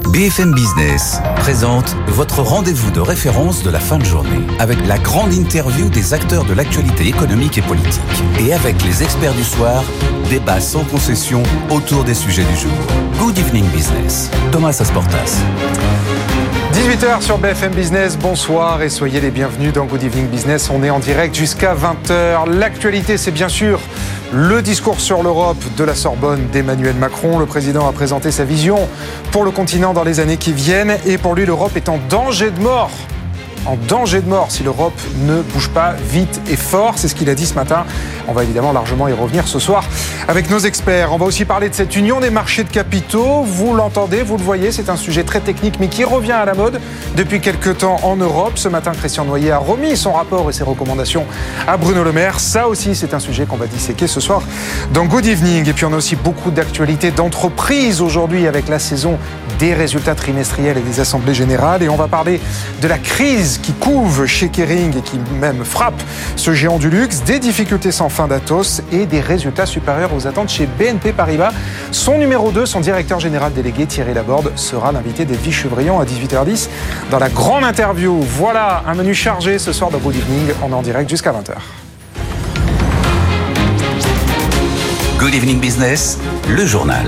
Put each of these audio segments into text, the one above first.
BFM Business présente votre rendez-vous de référence de la fin de journée, avec la grande interview des acteurs de l'actualité économique et politique. Et avec les experts du soir, débat sans concession autour des sujets du jour. Good evening business. Thomas Asportas. 18h sur BFM Business, bonsoir et soyez les bienvenus dans Good Evening Business. On est en direct jusqu'à 20h. L'actualité, c'est bien sûr le discours sur l'Europe de la Sorbonne d'Emmanuel Macron. Le président a présenté sa vision pour le continent dans les années qui viennent. Et pour lui, l'Europe est en danger de mort. En danger de mort si l'Europe ne bouge pas vite et fort. C'est ce qu'il a dit ce matin. On va évidemment largement y revenir ce soir avec nos experts. On va aussi parler de cette union des marchés de capitaux. Vous l'entendez, vous le voyez, c'est un sujet très technique mais qui revient à la mode depuis quelques temps en Europe. Ce matin, Christian Noyer a remis son rapport et ses recommandations à Bruno Le Maire. Ça aussi, c'est un sujet qu'on va disséquer ce soir dans Good Evening. Et puis on a aussi beaucoup d'actualités d'entreprise aujourd'hui avec la saison des résultats trimestriels et des assemblées générales. Et on va parler de la crise qui couve chez Kering et qui même frappe ce géant du luxe, des difficultés sans fin d'Atos et des résultats supérieurs aux attentes chez BNP Paribas. Son numéro 2, son directeur général délégué Thierry Laborde, sera l'invité d'Edwige Chevrillon à 18h10 dans la grande interview. Voilà un menu chargé ce soir dans Good Evening. On est en direct jusqu'à 20h. Good Evening Business, le journal.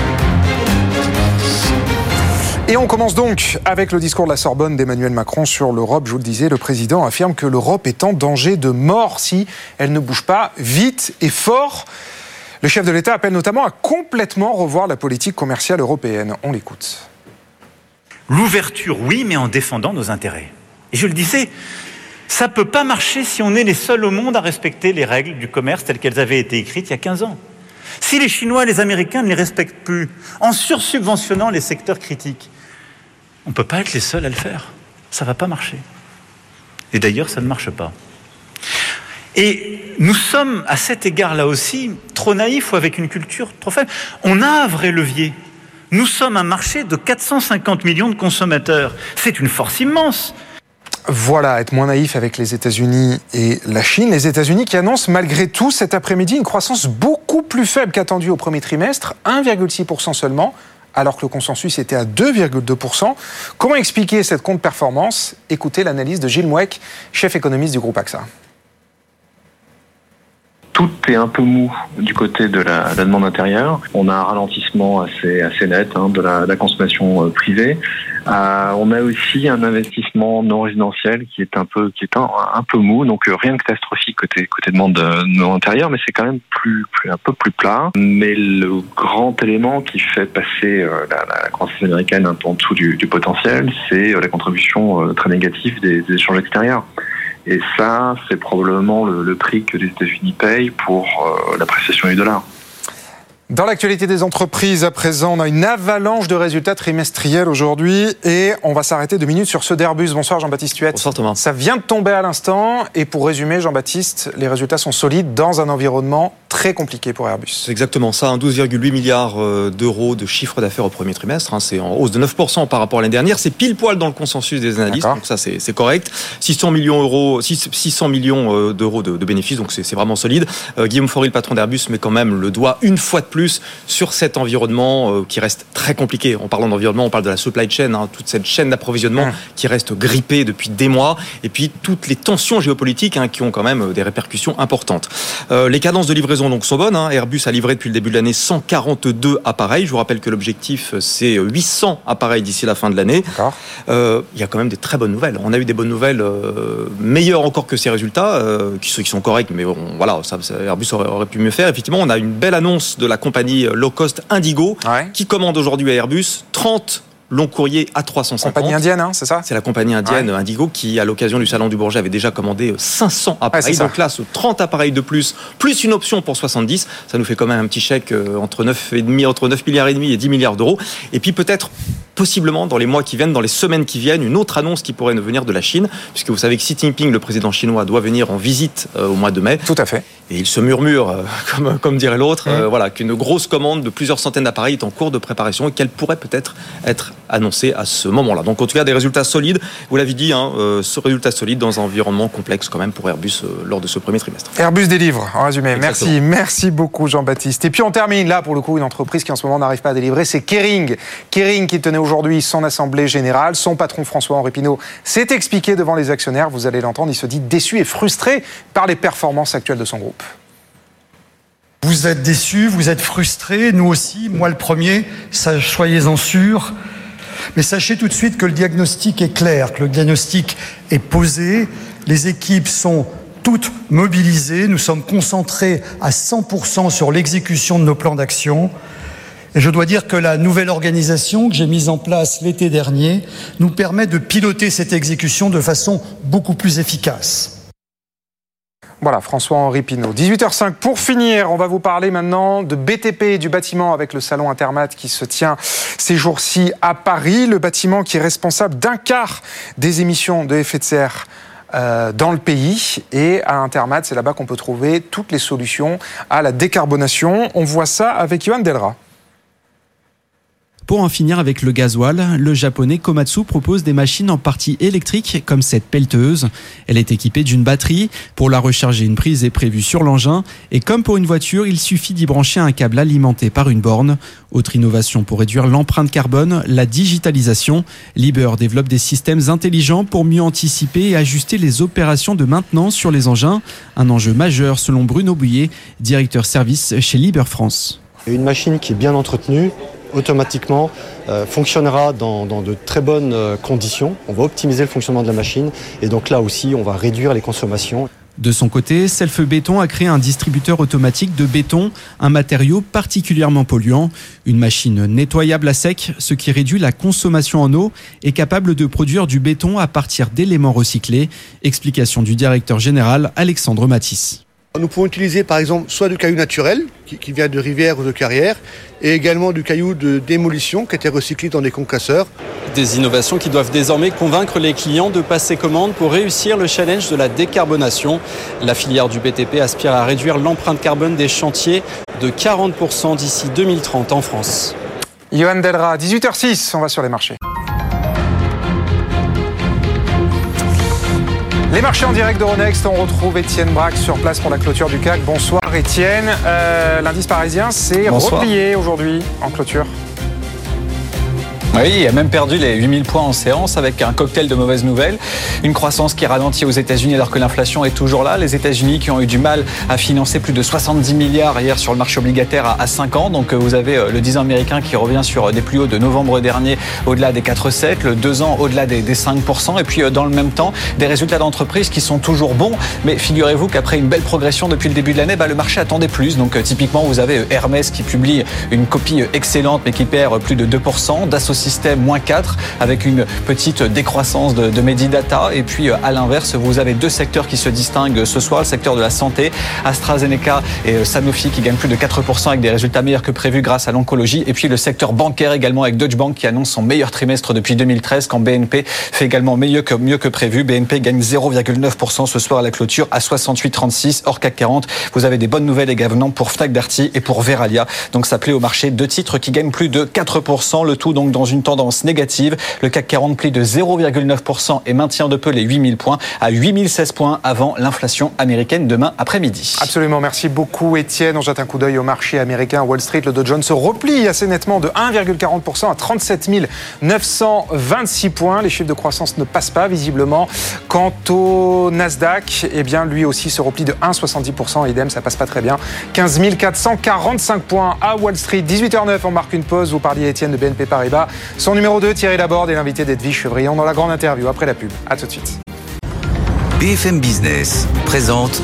Et on commence donc avec le discours de la Sorbonne d'Emmanuel Macron sur l'Europe. Je vous le disais, le président affirme que l'Europe est en danger de mort si elle ne bouge pas vite et fort. Le chef de l'État appelle notamment à complètement revoir la politique commerciale européenne. On l'écoute. L'ouverture, oui, mais en défendant nos intérêts. Et je le disais, ça ne peut pas marcher si on est les seuls au monde à respecter les règles du commerce telles qu'elles avaient été écrites il y a 15 ans. Si les Chinois et les Américains ne les respectent plus, en sursubventionnant les secteurs critiques, on ne peut pas être les seuls à le faire. Ça ne va pas marcher. Et d'ailleurs, ça ne marche pas. Et nous sommes, à cet égard-là aussi, trop naïfs ou avec une culture trop faible. On a un vrai levier. Nous sommes un marché de 450 millions de consommateurs. C'est une force immense. Voilà, être moins naïf avec les États-Unis et la Chine. Les États-Unis qui annoncent malgré tout cet après-midi une croissance beaucoup plus faible qu'attendue au premier trimestre, 1,6% seulement, alors que le consensus était à 2,2%. Comment expliquer cette contre-performance ? Écoutez l'analyse de Gilles Mouek, chef économiste du groupe AXA. Tout est un peu mou du côté de la demande intérieure. On a un ralentissement assez net de la consommation privée. On a aussi un investissement non résidentiel qui est un peu mou, donc rien de catastrophique côté demande non intérieure, mais c'est quand même un peu plus plat. Mais le grand élément qui fait passer la croissance américaine un peu en dessous du potentiel, c'est la contribution très négative des échanges extérieurs. Et ça, c'est probablement le prix que les États-Unis payent pour l'appréciation du dollar. Dans l'actualité des entreprises, à présent, on a une avalanche de résultats trimestriels aujourd'hui et on va s'arrêter 2 minutes sur ceux d'Airbus. Bonsoir Jean-Baptiste Huette. Bonsoir Thomas. Ça vient de tomber à l'instant et pour résumer, Jean-Baptiste, les résultats sont solides dans un environnement très compliqué pour Airbus. C'est exactement ça, 12,8 milliards d'euros de chiffre d'affaires au premier trimestre. C'est en hausse de 9% par rapport à l'année dernière. C'est pile poil dans le consensus des analystes, donc ça c'est correct. 600 millions d'euros de bénéfices, donc c'est vraiment solide. Guillaume Faury, le patron d'Airbus, met quand même le doigt une fois de plus sur cet environnement qui reste très compliqué. En parlant d'environnement, on parle de la supply chain, toute cette chaîne d'approvisionnement qui reste grippée depuis des mois, et puis toutes les tensions géopolitiques qui ont quand même des répercussions importantes. Les cadences de livraison donc sont bonnes. Airbus a livré depuis le début de l'année 142 appareils. Je vous rappelle que l'objectif c'est 800 appareils d'ici la fin de l'année. Il y a quand même des très bonnes nouvelles. On a eu des bonnes nouvelles meilleures encore que ces résultats, qui sont corrects, mais bon, voilà, Airbus aurait pu mieux faire. Effectivement, on a une belle annonce de la compagnie low cost Indigo, qui commande aujourd'hui à Airbus 30 long courrier A350. Compagnie indienne, c'est ça ? C'est la compagnie indienne Indigo qui, à l'occasion du Salon du Bourget, avait déjà commandé 500 appareils. Donc là, 30 appareils de plus une option pour 70. Ça nous fait quand même un petit chèque entre 9 milliards et demi et 10 milliards d'euros. Et puis peut-être, possiblement, dans les mois qui viennent, dans les semaines qui viennent, une autre annonce qui pourrait nous venir de la Chine, puisque vous savez que Xi Jinping, le président chinois, doit venir en visite au mois de mai. Tout à fait. Et il se murmure, comme dirait l'autre, qu'une grosse commande de plusieurs centaines d'appareils est en cours de préparation et qu'elle pourrait peut-être être annoncée à ce moment-là. Donc en tout cas, des résultats solides. Vous l'avez dit, ce résultat solide dans un environnement complexe quand même pour Airbus lors de ce premier trimestre. Airbus délivre, en résumé. Exactement. Merci beaucoup Jean-Baptiste. Et puis on termine là, pour le coup, une entreprise qui en ce moment n'arrive pas à délivrer, c'est Kering. Kering qui tenait aujourd'hui son assemblée générale. Son patron François-Henri Pinault s'est expliqué devant les actionnaires. Vous allez l'entendre, il se dit déçu et frustré par les performances actuelles de son groupe. Vous êtes déçus, vous êtes frustrés, nous aussi, moi le premier, soyez-en sûrs. Mais sachez tout de suite que le diagnostic est clair, que le diagnostic est posé. Les équipes sont toutes mobilisées. Nous sommes concentrés à 100% sur l'exécution de nos plans d'action. Et je dois dire que la nouvelle organisation que j'ai mise en place l'été dernier nous permet de piloter cette exécution de façon beaucoup plus efficace. Voilà, François-Henri Pinault. 18h05, pour finir, on va vous parler maintenant de BTP et du bâtiment avec le salon Intermat qui se tient ces jours-ci à Paris. Le bâtiment qui est responsable d'un quart des émissions de effet de serre dans le pays. Et à Intermat, c'est là-bas qu'on peut trouver toutes les solutions à la décarbonation. On voit ça avec Johan Delra. Pour en finir avec le gasoil, le japonais Komatsu propose des machines en partie électriques comme cette pelleteuse. Elle est équipée d'une batterie. Pour la recharger, une prise est prévue sur l'engin. Et comme pour une voiture, il suffit d'y brancher un câble alimenté par une borne. Autre innovation pour réduire l'empreinte carbone, la digitalisation. Liebherr développe des systèmes intelligents pour mieux anticiper et ajuster les opérations de maintenance sur les engins. Un enjeu majeur selon Bruno Bouillet, directeur service chez Liebherr France. Une machine qui est bien entretenue, automatiquement fonctionnera dans de très bonnes conditions. On va optimiser le fonctionnement de la machine et donc là aussi on va réduire les consommations. De son côté, Self Béton a créé un distributeur automatique de béton, un matériau particulièrement polluant. Une machine nettoyable à sec, ce qui réduit la consommation en eau, est capable de produire du béton à partir d'éléments recyclés. Explication du directeur général Alexandre Matisse. Nous pouvons utiliser par exemple soit du caillou naturel qui vient de rivières ou de carrières et également du caillou de démolition qui a été recyclé dans des concasseurs. Des innovations qui doivent désormais convaincre les clients de passer commande pour réussir le challenge de la décarbonation. La filière du BTP aspire à réduire l'empreinte carbone des chantiers de 40% d'ici 2030 en France. Johan Delra, 18h06, on va sur les marchés. Les marchés en direct d'Euronext, on retrouve Étienne Braque sur place pour la clôture du CAC. Bonsoir Étienne. L'indice parisien s'est replié aujourd'hui en clôture. Oui, il a même perdu les 8000 points en séance avec un cocktail de mauvaises nouvelles. Une croissance qui ralentit aux États-Unis alors que l'inflation est toujours là. Les États-Unis qui ont eu du mal à financer plus de 70 milliards hier sur le marché obligataire à 5 ans. Donc vous avez le 10 ans américain qui revient sur des plus hauts de novembre dernier au-delà des 4,7, le 2 ans au-delà des 5%. Et puis dans le même temps, des résultats d'entreprise qui sont toujours bons. Mais figurez-vous qu'après une belle progression depuis le début de l'année, le marché attendait plus. Donc typiquement, vous avez Hermès qui publie une copie excellente mais qui perd plus de 2%. Dassault Systèmes, moins 4, avec une petite décroissance de Medidata. Et puis, à l'inverse, vous avez deux secteurs qui se distinguent ce soir. Le secteur de la santé, AstraZeneca et Sanofi qui gagnent plus de 4% avec des résultats meilleurs que prévus grâce à l'oncologie. Et puis, le secteur bancaire également avec Deutsche Bank qui annonce son meilleur trimestre depuis 2013 quand BNP fait également mieux que prévu. BNP gagne 0,9% ce soir à la clôture à 68,36 hors CAC 40. Vous avez des bonnes nouvelles également pour Fnac Darty et pour Verallia. Donc, ça plaît au marché. Deux titres qui gagnent plus de 4%. Le tout donc dans une tendance négative. Le CAC 40 plie de 0,9% et maintient de peu les 8000 points à 8016 points avant l'inflation américaine demain après-midi. Absolument, merci beaucoup Étienne. On jette un coup d'œil au marché américain. Wall Street, le Dow Jones se replie assez nettement de 1,40% à 37 926 points. Les chiffres de croissance ne passent pas visiblement. Quant au Nasdaq, lui aussi se replie de 1,70%. Idem, ça passe pas très bien. 15 445 points à Wall Street. 18h09, on marque une pause. Vous parliez Étienne de BNP Paribas. Son numéro 2, Thierry Laborde, est l'invité d'Edwige Chevrillon dans la grande interview après la pub. A tout de suite. BFM Business présente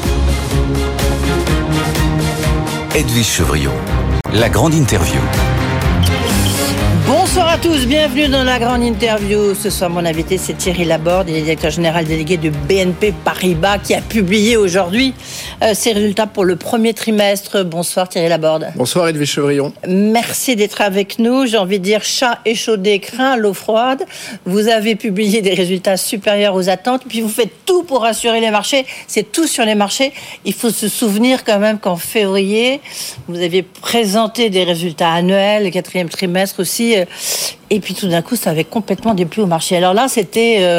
Edwige Chevrillon, la grande interview. Bonsoir à tous, bienvenue dans la grande interview. Ce soir, mon invité, c'est Thierry Laborde, il est directeur général délégué de BNP Paribas, qui a publié aujourd'hui ses résultats pour le premier trimestre. Bonsoir Thierry Laborde. Bonsoir Edwige Chevrillon. Merci d'être avec nous. J'ai envie de dire chat échaudé craint l'eau froide. Vous avez publié des résultats supérieurs aux attentes, puis vous faites tout pour rassurer les marchés. C'est tout sur les marchés. Il faut se souvenir quand même qu'en février, vous aviez présenté des résultats annuels, le quatrième trimestre aussi. Et puis tout d'un coup, ça avait complètement déplu au marché. Alors là, c'était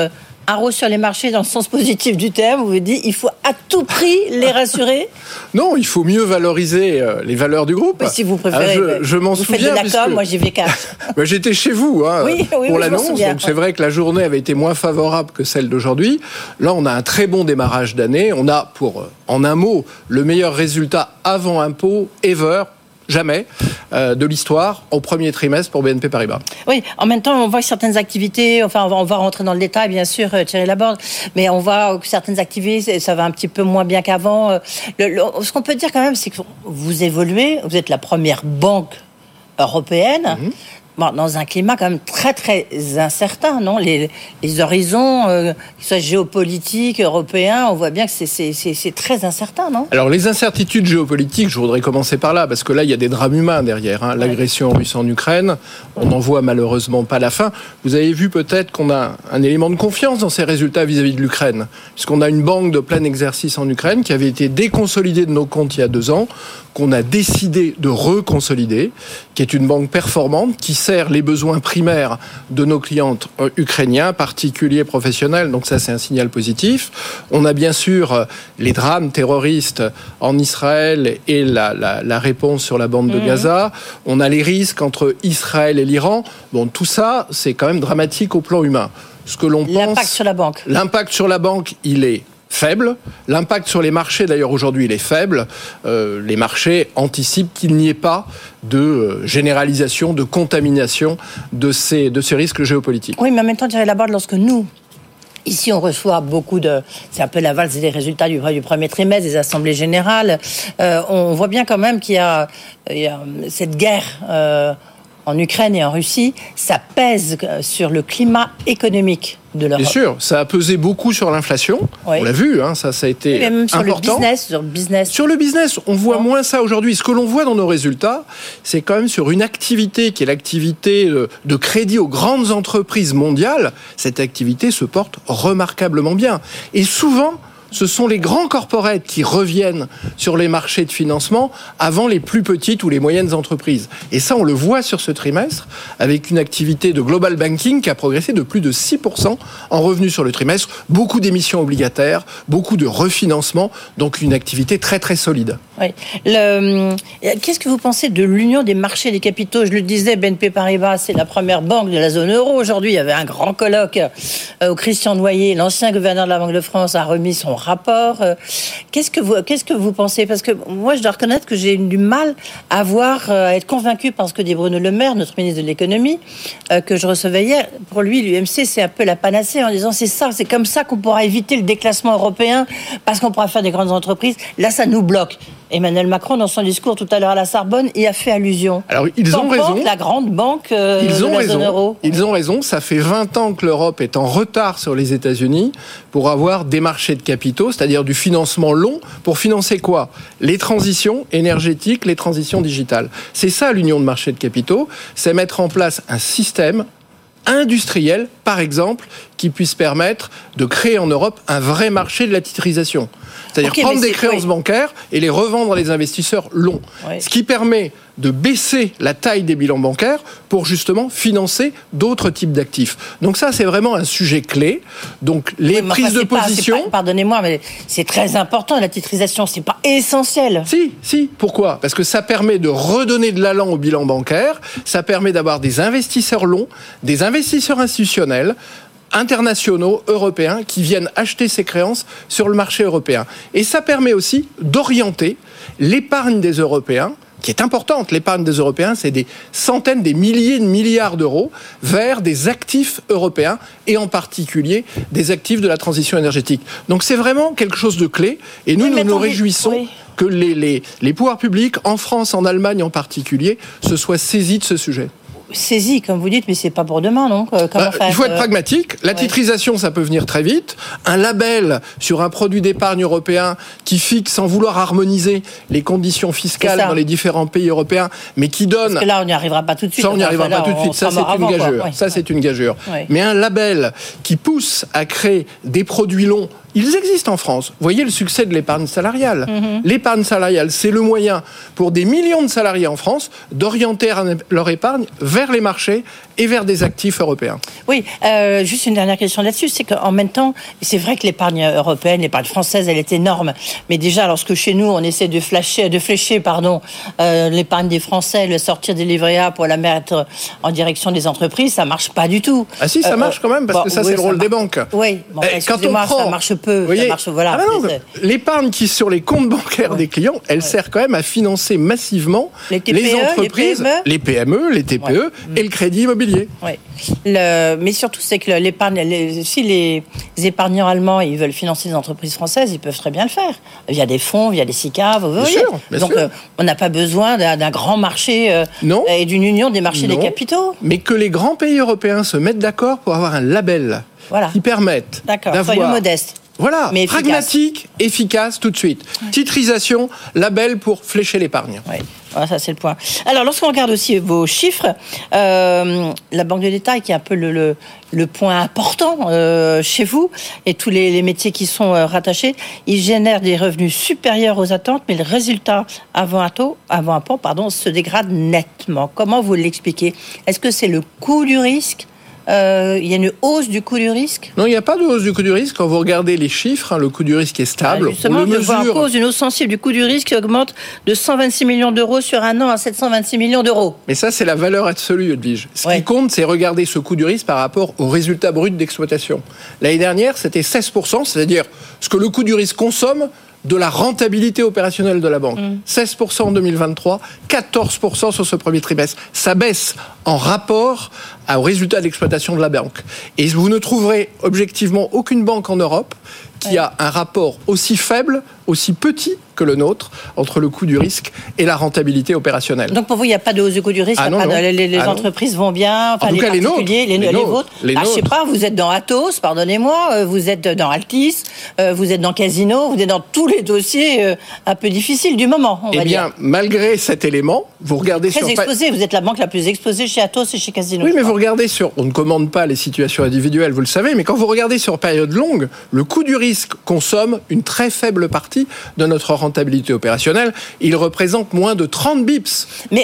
un rôle sur les marchés dans le sens positif du terme. Vous vous dites, il faut à tout prix les rassurer. Non, il faut mieux valoriser les valeurs du groupe. Oui, si vous préférez. Je m'en souviens. Vous faites de la com, moi j'y vais cash. J'étais chez vous pour l'annonce. Donc c'est vrai que la journée avait été moins favorable que celle d'aujourd'hui. Là, on a un très bon démarrage d'année. On a, en un mot, le meilleur résultat avant impôt ever. Jamais de l'histoire au premier trimestre pour BNP Paribas. Oui, en même temps, on voit que certaines activités, enfin, on va rentrer dans le détail, bien sûr, Thierry Laborde, mais on voit que certaines activités, ça va un petit peu moins bien qu'avant. Ce qu'on peut dire quand même, c'est que vous évoluez, vous êtes la première banque européenne. Dans un climat quand même très très incertain, non ? Les horizons, qu'ils soient géopolitiques, européens, on voit bien que c'est très incertain, non ? Alors les incertitudes géopolitiques, je voudrais commencer par là, parce que là il y a des drames humains derrière. L'agression russe en Ukraine, on n'en voit malheureusement pas la fin. Vous avez vu peut-être qu'on a un élément de confiance dans ces résultats vis-à-vis de l'Ukraine, puisqu'on a une banque de plein exercice en Ukraine qui avait été déconsolidée de nos comptes il y a 2 ans, qu'on a décidé de reconsolider, qui est une banque performante, qui sert les besoins primaires de nos clients ukrainiens, particuliers, professionnels, donc ça c'est un signal positif. On a bien sûr les drames terroristes en Israël et la réponse sur la bande de Gaza. On a les risques entre Israël et l'Iran. Bon, tout ça, c'est quand même dramatique au plan humain. Ce que l'on pense... L'impact sur la banque. L'impact sur la banque, il est faible. L'impact sur les marchés, d'ailleurs, aujourd'hui, il est faible. Les marchés anticipent qu'il n'y ait pas de généralisation, de contamination de ces risques géopolitiques. Oui, mais en même temps, Thierry Laborde, lorsque nous, ici, on reçoit beaucoup de... C'est un peu la valse des résultats du premier trimestre, des assemblées générales. On voit bien quand même qu'il y a cette guerre en Ukraine et en Russie. Ça pèse sur le climat économique de l'Europe. Bien sûr, ça a pesé beaucoup sur l'inflation. Oui. On l'a vu, ça a été important. Même sur le business. Sur le business, on voit moins ça aujourd'hui. Ce que l'on voit dans nos résultats, c'est quand même sur une activité qui est l'activité de crédit aux grandes entreprises mondiales. Cette activité se porte remarquablement bien. Et souvent, ce sont les grands corporates qui reviennent sur les marchés de financement avant les plus petites ou les moyennes entreprises. Et ça, on le voit sur ce trimestre, avec une activité de global banking qui a progressé de plus de 6% en revenus sur le trimestre. Beaucoup d'émissions obligataires, beaucoup de refinancement, donc une activité très très solide. Oui. Qu'est-ce que vous pensez de l'union des marchés des capitaux ? Je le disais, BNP Paribas, c'est la première banque de la zone euro. Aujourd'hui, il y avait un grand colloque où Christian Noyer, l'ancien gouverneur de la Banque de France, a remis son rapport. Qu'est-ce que vous pensez ? Parce que moi, je dois reconnaître que j'ai du mal à être convaincu par ce que dit Bruno Le Maire, notre ministre de l'économie, que je recevais hier. Pour lui, l'UMC, c'est un peu la panacée en disant c'est comme ça qu'on pourra éviter le déclassement européen parce qu'on pourra faire des grandes entreprises. Là, ça nous bloque. Emmanuel Macron, dans son discours tout à l'heure à la Sorbonne, y a fait allusion. Alors, ils ont raison. La grande banque de la zone euro. Ils ont raison. Ça fait 20 ans que l'Europe est en retard sur les États-Unis pour avoir des marchés de capitaux, c'est-à-dire du financement long, pour financer quoi ? Les transitions énergétiques, les transitions digitales. C'est ça l'union de marchés de capitaux, c'est mettre en place un système industriel, par exemple, qui puisse permettre de créer en Europe un vrai marché de la titrisation. C'est-à-dire prendre des créances bancaires et les revendre à les investisseurs longs. Oui. Ce qui permet de baisser la taille des bilans bancaires pour justement financer d'autres types d'actifs. Donc ça, c'est vraiment un sujet clé. Donc les prises de position... Pardonnez-moi, mais c'est très important, la titrisation. C'est pas essentiel. Si. Pourquoi ? Parce que ça permet de redonner de l'allant au bilan bancaire. Ça permet d'avoir des investisseurs longs, des investisseurs institutionnels, internationaux, européens, qui viennent acheter ces créances sur le marché européen. Et ça permet aussi d'orienter l'épargne des Européens, qui est importante. L'épargne des Européens, c'est des centaines, des milliers de milliards d'euros vers des actifs européens et en particulier des actifs de la transition énergétique. Donc c'est vraiment quelque chose de clé et nous nous réjouissons que les pouvoirs publics, en France, en Allemagne en particulier, se soient saisis de ce sujet. Saisi, comme vous dites, mais c'est pas pour demain, non ? Comment faire ? Il faut être pragmatique. La titrisation, ça peut venir très vite. Un label sur un produit d'épargne européen qui fixe, sans vouloir harmoniser les conditions fiscales dans les différents pays européens, mais qui donne... Parce que là, on n'y arrivera pas tout de suite. Ça, on n'y arrivera pas tout de suite. Ça, c'est une gageure. Ça, c'est une gageure. Mais un label qui pousse à créer des produits longs, ils existent en France. Vous voyez le succès de l'épargne salariale. L'épargne salariale, c'est le moyen pour des millions de salariés en France d'orienter leur épargne vers les marchés et vers des actifs européens. Oui, juste une dernière question là-dessus, c'est qu'en même temps, c'est vrai que l'épargne européenne, l'épargne française, elle est énorme. Mais déjà, lorsque chez nous, on essaie de flécher, l'épargne des Français, le sortir des livrets A pour la mettre en direction des entreprises, ça marche pas du tout. Ah si, ça marche quand même, parce que ça, c'est le rôle des banques. Oui, bon, excusez-moi, ça marche peu. Voyez, ça marche, voilà. L'épargne qui, sur les comptes bancaires des clients, elle sert quand même à financer massivement les entreprises, les PME, les TPE et le crédit immobilier. Oui. Mais surtout, c'est que l'épargne, si les épargnants allemands ils veulent financer les entreprises françaises, ils peuvent très bien le faire via des fonds, via des SICA. Vous voyez. Donc, on n'a pas besoin d'un grand marché et d'une union des marchés des capitaux. Mais que les grands pays européens se mettent d'accord pour avoir un label qui permette d'avoir... Soyons modestes. Voilà, mais pragmatique, efficace tout de suite. Titrisation, label pour flécher l'épargne. Oui. Voilà, ça c'est le point. Alors, lorsqu'on regarde aussi vos chiffres, la banque de détail qui est un peu le point important chez vous et tous les métiers qui sont rattachés, ils génèrent des revenus supérieurs aux attentes, mais le résultat avant un pont, se dégrade nettement. Comment vous l'expliquez ? Est-ce que c'est le coût du risque ? Il y a une hausse du coût du risque ? Non, il n'y a pas de hausse du coût du risque. Quand vous regardez les chiffres, le coût du risque est stable. Justement, je vois en cause une hausse sensible du coût du risque qui augmente de 126 millions d'euros sur un an à 726 millions d'euros. Mais ça, c'est la valeur absolue, Edwige. Ce qui compte, c'est regarder ce coût du risque par rapport au résultat brut d'exploitation. L'année dernière, c'était 16%, c'est-à-dire ce que le coût du risque consomme de la rentabilité opérationnelle de la banque. 16% en 2023, 14% sur ce premier trimestre. Ça baisse en rapport au résultat d'exploitation de la banque. Et vous ne trouverez objectivement aucune banque en Europe qui a un rapport aussi faible, aussi petit que le nôtre entre le coût du risque et la rentabilité opérationnelle. Donc pour vous, il n'y a pas de hausse du coût du risque, les entreprises vont bien, en tout cas, les particuliers, les vôtres. Je sais pas, vous êtes dans Atos, pardonnez-moi, vous êtes dans Altis, vous êtes dans Casino, vous êtes dans tous les dossiers un peu difficiles du moment, on va dire. Malgré cet élément, vous regardez très exposé, vous êtes la banque la plus exposée chez Atos et chez Casino. Oui, mais vous regardez on ne commande pas les situations individuelles, vous le savez, mais quand vous regardez sur période longue, le coût du risque consomme une très faible partie de notre rentabilité opérationnelle. Il représente moins de 30 bips.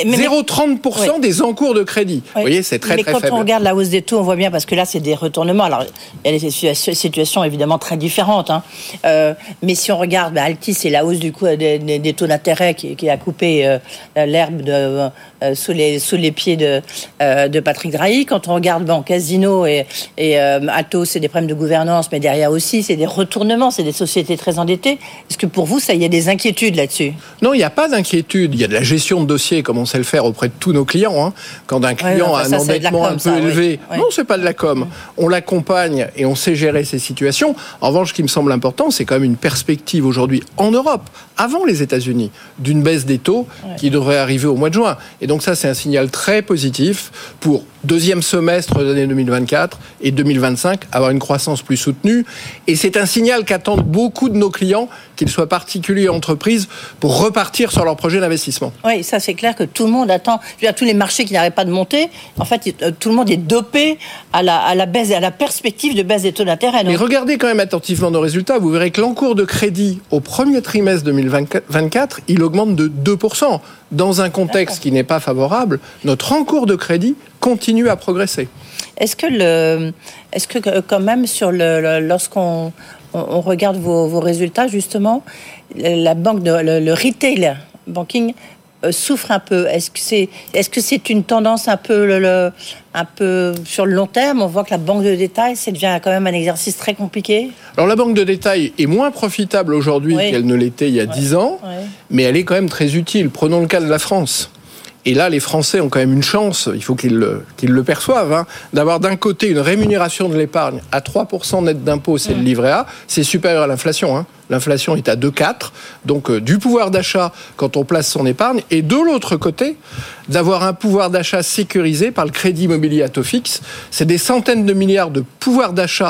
0,30% des encours de crédit. Vous voyez, c'est très faible. Mais quand on regarde la hausse des taux, on voit bien, parce que là, c'est des retournements. Alors, il y a des situations évidemment très différentes. Mais si on regarde, Altis, c'est la hausse du coût des taux d'intérêt qui a coupé l'herbe sous les pieds de Patrick Drahi. Quand on regarde Casino et Atos, c'est des problèmes de gouvernance, mais derrière aussi, c'est des retournements, c'est des sociétés très endettées. Est-ce que pour vous, il y a des inquiétudes là-dessus ? Non, il n'y a pas d'inquiétude. Il y a de la gestion de dossier, comme on sait le faire auprès de tous nos clients. Quand un client a un endettement un peu élevé, non, c'est pas de la com. On l'accompagne et on sait gérer ces situations. En revanche, ce qui me semble important, c'est quand même une perspective aujourd'hui en Europe, avant les États-Unis, d'une baisse des taux qui devrait arriver au mois de juin. Et donc ça, c'est un signal très positif pour deuxième semestre de l'année 2024 et 2025, avoir une croissance plus soutenue. Et c'est un signal qu'attendent beaucoup de nos clients, qu'ils soient particuliers ou entreprises, pour repartir sur leur projet d'investissement. Oui, ça c'est clair que tout le monde attend. Tous les marchés qui n'arrêtent pas de monter, en fait, tout le monde est dopé à la baisse, à la perspective de baisse des taux d'intérêt. Mais regardez quand même attentivement nos résultats. Vous verrez que l'encours de crédit au premier trimestre 2024, il augmente de 2%. Dans un contexte qui n'est pas favorable, notre encours de crédit continue à progresser. Est-ce que quand même, lorsqu'on regarde vos résultats, justement, la banque, le retail banking souffre un peu. Est-ce que c'est une tendance un peu sur le long terme ? On voit que la banque de détail, ça devient quand même un exercice très compliqué. Alors la banque de détail est moins profitable aujourd'hui qu'elle ne l'était il y a 10 ans, mais elle est quand même très utile. Prenons le cas de la France. Et là, les Français ont quand même une chance, il faut qu'ils le perçoivent, d'avoir d'un côté une rémunération de l'épargne à 3% net d'impôt, c'est le livret A, c'est supérieur à l'inflation. L'inflation est à 2,4, donc du pouvoir d'achat quand on place son épargne, et de l'autre côté, d'avoir un pouvoir d'achat sécurisé par le crédit immobilier à taux fixe. C'est des centaines de milliards de pouvoir d'achat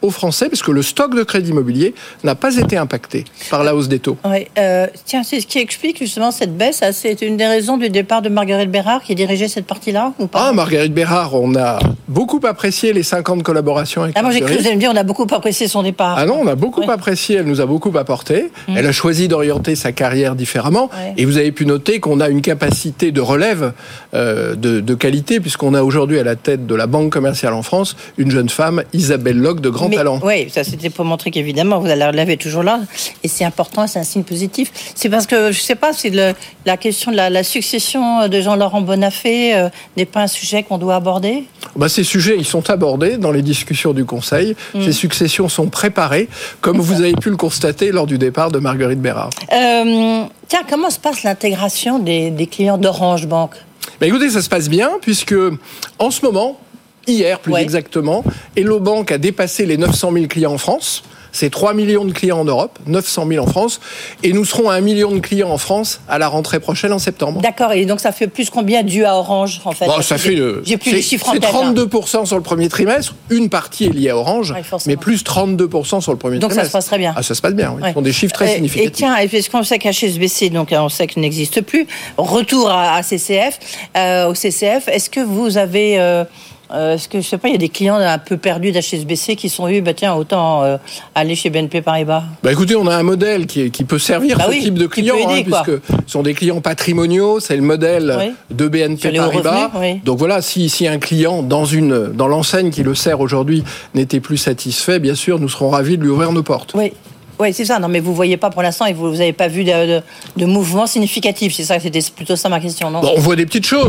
aux Français, parce que le stock de crédit immobilier n'a pas été impacté par la hausse des taux. Oui, tiens, c'est ce qui explique justement cette baisse. C'est une des raisons du départ de Marguerite Bérard qui dirigeait cette partie-là, ou pas? Marguerite Bérard, on a beaucoup apprécié les 5 ans de collaboration avec moi j'ai cru que vous allez me dire on a beaucoup apprécié son départ. Non, on a beaucoup apprécié, elle nous a beaucoup apporté. Elle a choisi d'orienter sa carrière différemment. Et vous avez pu noter qu'on a une capacité de relève de qualité, puisqu'on a aujourd'hui à la tête de la Banque commerciale en France une jeune femme, Isabelle Locke, de grand talent. Oui, ça c'était pour montrer qu'évidemment vous allez la relève est toujours là, et c'est important, c'est un signe positif. C'est parce que, je ne sais pas, c'est la question de la succession de Jean-Laurent Bonnafé n'est pas un sujet qu'on doit aborder? Ces sujets, ils sont abordés dans les discussions du Conseil. Ces successions sont préparées, comme vous avez pu le constater lors du départ de Marguerite Bérard. Tiens, comment se passe l'intégration des clients d'Orange Bank? Écoutez, ça se passe bien, puisque en ce moment, hier plus exactement, Hello Bank a dépassé les 900 000 clients en France. C'est 3 millions de clients en Europe, 900 000 en France, et nous serons à 1 million de clients en France à la rentrée prochaine en septembre. D'accord, et donc ça fait plus combien dû à Orange en fait? J'ai plus les chiffres en tête. C'est 32% sur le premier trimestre, une partie est liée à Orange, mais plus 32% sur le premier trimestre. Donc ça se passe très bien. Ça se passe bien, oui. Ce sont des chiffres très significatifs. Et tiens, parce qu'on sait qu'HSBC, donc on sait qu'il n'existe plus, retour à CCF, au CCF, est-ce que vous avez... est-ce que, je sais pas, il y a des clients un peu perdus d'HSBC qui sont autant aller chez BNP Paribas? Écoutez, on a un modèle qui peut servir ce type de clients, puisque ce sont des clients patrimoniaux, c'est le modèle de BNP Paribas. Donc voilà, si un client dans l'enseigne qui le sert aujourd'hui n'était plus satisfait, bien sûr, nous serons ravis de lui ouvrir nos portes. Oui, c'est ça. Non, mais vous ne voyez pas pour l'instant et vous n'avez pas vu de mouvement significatif. C'est ça, c'était plutôt ça ma question, non? On voit des petites choses.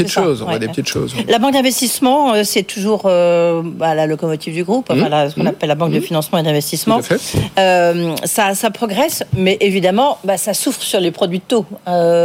La banque d'investissement, c'est toujours la locomotive du groupe, ce qu'on appelle la banque de financement et d'investissement. Ça progresse, mais évidemment, ça souffre sur les produits de taux.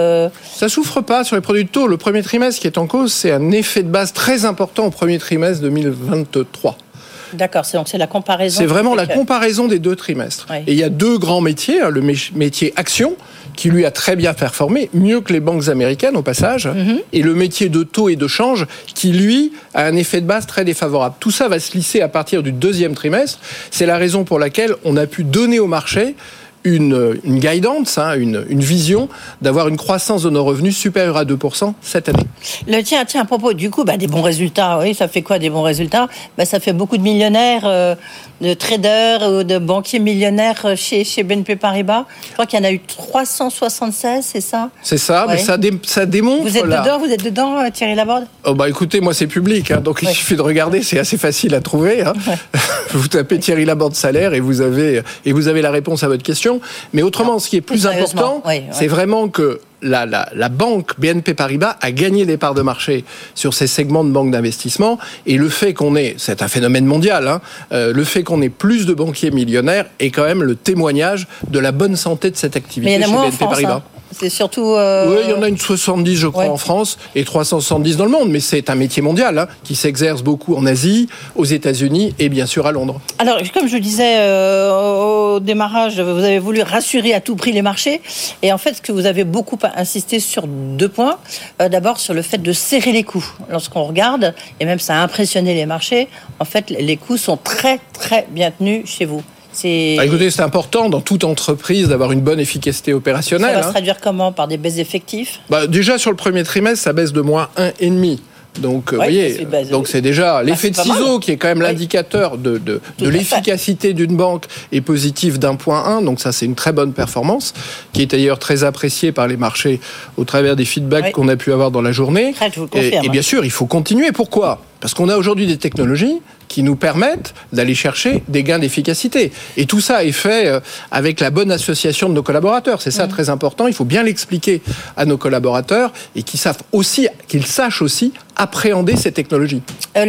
Ça souffre pas sur les produits de taux. Le premier trimestre qui est en cause, c'est un effet de base très important au premier trimestre 2023. D'accord, donc c'est la comparaison. C'est vraiment la comparaison des 2 trimestres. Et il y a 2 grands métiers. Le métier action, qui lui a très bien performé, mieux que les banques américaines au passage, et le métier de taux et de change, qui lui a un effet de base très défavorable. Tout ça va se lisser à partir du 2e trimestre. C'est la raison pour laquelle on a pu donner au marché une guidance, une vision d'avoir une croissance de nos revenus supérieure à 2% cette année. Tiens, à propos du coup, des bons résultats, ça fait quoi des bons résultats? Ça fait beaucoup de millionnaires, de traders ou de banquiers millionnaires chez BNP Paribas. Je crois qu'il y en a eu 376, c'est ça? C'est ça, mais ça démontre... Vous êtes dedans, Thierry Laborde? Écoutez, moi c'est public, donc il suffit de regarder, c'est assez facile à trouver. Vous tapez Thierry Laborde salaire et vous avez la réponse à votre question. Mais autrement, ce qui est plus important, c'est vraiment que la banque BNP Paribas a gagné des parts de marché sur ces segments de banque d'investissement, et le fait c'est un phénomène mondial, le fait qu'on ait plus de banquiers millionnaires est quand même le témoignage de la bonne santé de cette activité chez BNP Paribas. C'est surtout... Oui, il y en a une 70, je crois, en France, et 370 dans le monde, mais c'est un métier mondial qui s'exerce beaucoup en Asie, aux États-Unis et bien sûr à Londres. Alors, comme je le disais au démarrage, vous avez voulu rassurer à tout prix les marchés, et en fait, ce que vous avez beaucoup insisté sur 2 points. D'abord, sur le fait de serrer les coûts. Lorsqu'on regarde, et même ça a impressionné les marchés, en fait, les coûts sont très, très bien tenus chez vous. Écoutez, c'est important dans toute entreprise d'avoir une bonne efficacité opérationnelle. Ça va se traduire comment? Par des baisses d'effectifs? Déjà, sur le premier trimestre, ça baisse de moins 1,5%. Donc, vous voyez, c'est déjà l'effet de ciseau qui est quand même l'indicateur de l'efficacité d'une banque est positif d'1,1. Donc ça, c'est une très bonne performance qui est d'ailleurs très appréciée par les marchés au travers des feedbacks qu'on a pu avoir dans la journée. Je vous le confirme. Et bien sûr, il faut continuer. Pourquoi? Parce qu'on a aujourd'hui des technologies qui nous permettent d'aller chercher des gains d'efficacité. Et tout ça est fait avec la bonne association de nos collaborateurs. C'est ça très important. Il faut bien l'expliquer à nos collaborateurs et qu'ils sachent aussi appréhender ces technologies.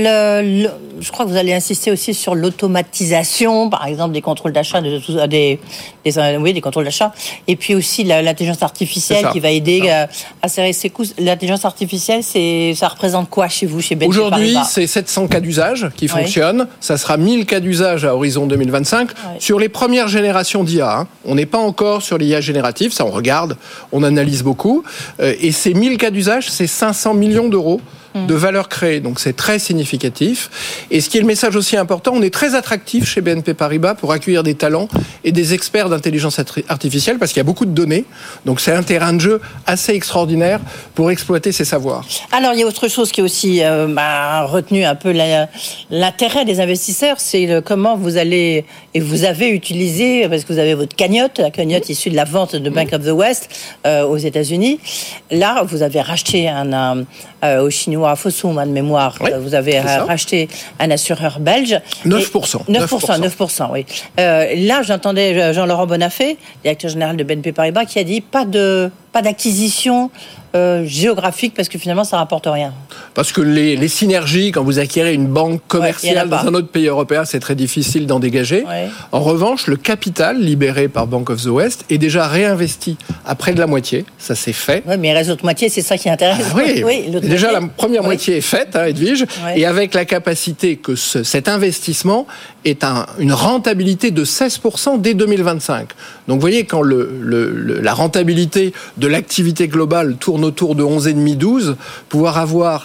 Je crois que vous allez insister aussi sur l'automatisation, par exemple des contrôles d'achat, des contrôles d'achat, et puis aussi l'intelligence artificielle qui va aider à serrer ses coûts. L'intelligence artificielle, ça représente quoi chez vous, chez BNP Paribas? Aujourd'hui, c'est 700 cas d'usage qui fonctionnent. Ça sera 1000 cas d'usage à horizon 2025. Sur les premières générations d'IA, on n'est pas encore sur l'IA générative. Ça, on regarde, on analyse beaucoup. Et ces 1000 cas d'usage, c'est 500 millions d'euros de valeur créée. Donc c'est très significatif. Et ce qui est le message aussi important, on est très attractif chez BNP Paribas pour accueillir des talents et des experts d'intelligence artificielle parce qu'il y a beaucoup de données. Donc c'est un terrain de jeu assez extraordinaire pour exploiter ces savoirs. Alors il y a autre chose qui a aussi retenu un peu l'intérêt des investisseurs, c'est comment vous allez, et vous avez utilisé, parce que vous avez votre cagnotte, la cagnotte issue de la vente de Bank of the West aux États-Unis. Là, vous avez racheté au Chinois Fosun, de mémoire, vous avez racheté un assureur belge. 9%. 9%, oui. Là, j'entendais Jean-Laurent Bonnafé, directeur général de BNP Paribas, qui a dit pas d'acquisition géographique parce que finalement ça rapporte rien. Parce que les synergies, quand vous acquérez une banque commerciale dans un autre pays européen, c'est très difficile d'en dégager. Ouais. En revanche, le capital libéré par Bank of the West est déjà réinvesti à près de la moitié. Ça c'est fait. Oui, mais il reste l'autre moitié, c'est ça qui intéresse. Déjà la première moitié est faite, Edwige, et avec la capacité que cet investissement est une rentabilité de 16% dès 2025. Donc vous voyez, quand la rentabilité de l'activité globale tourne autour de 11,5-12, pouvoir avoir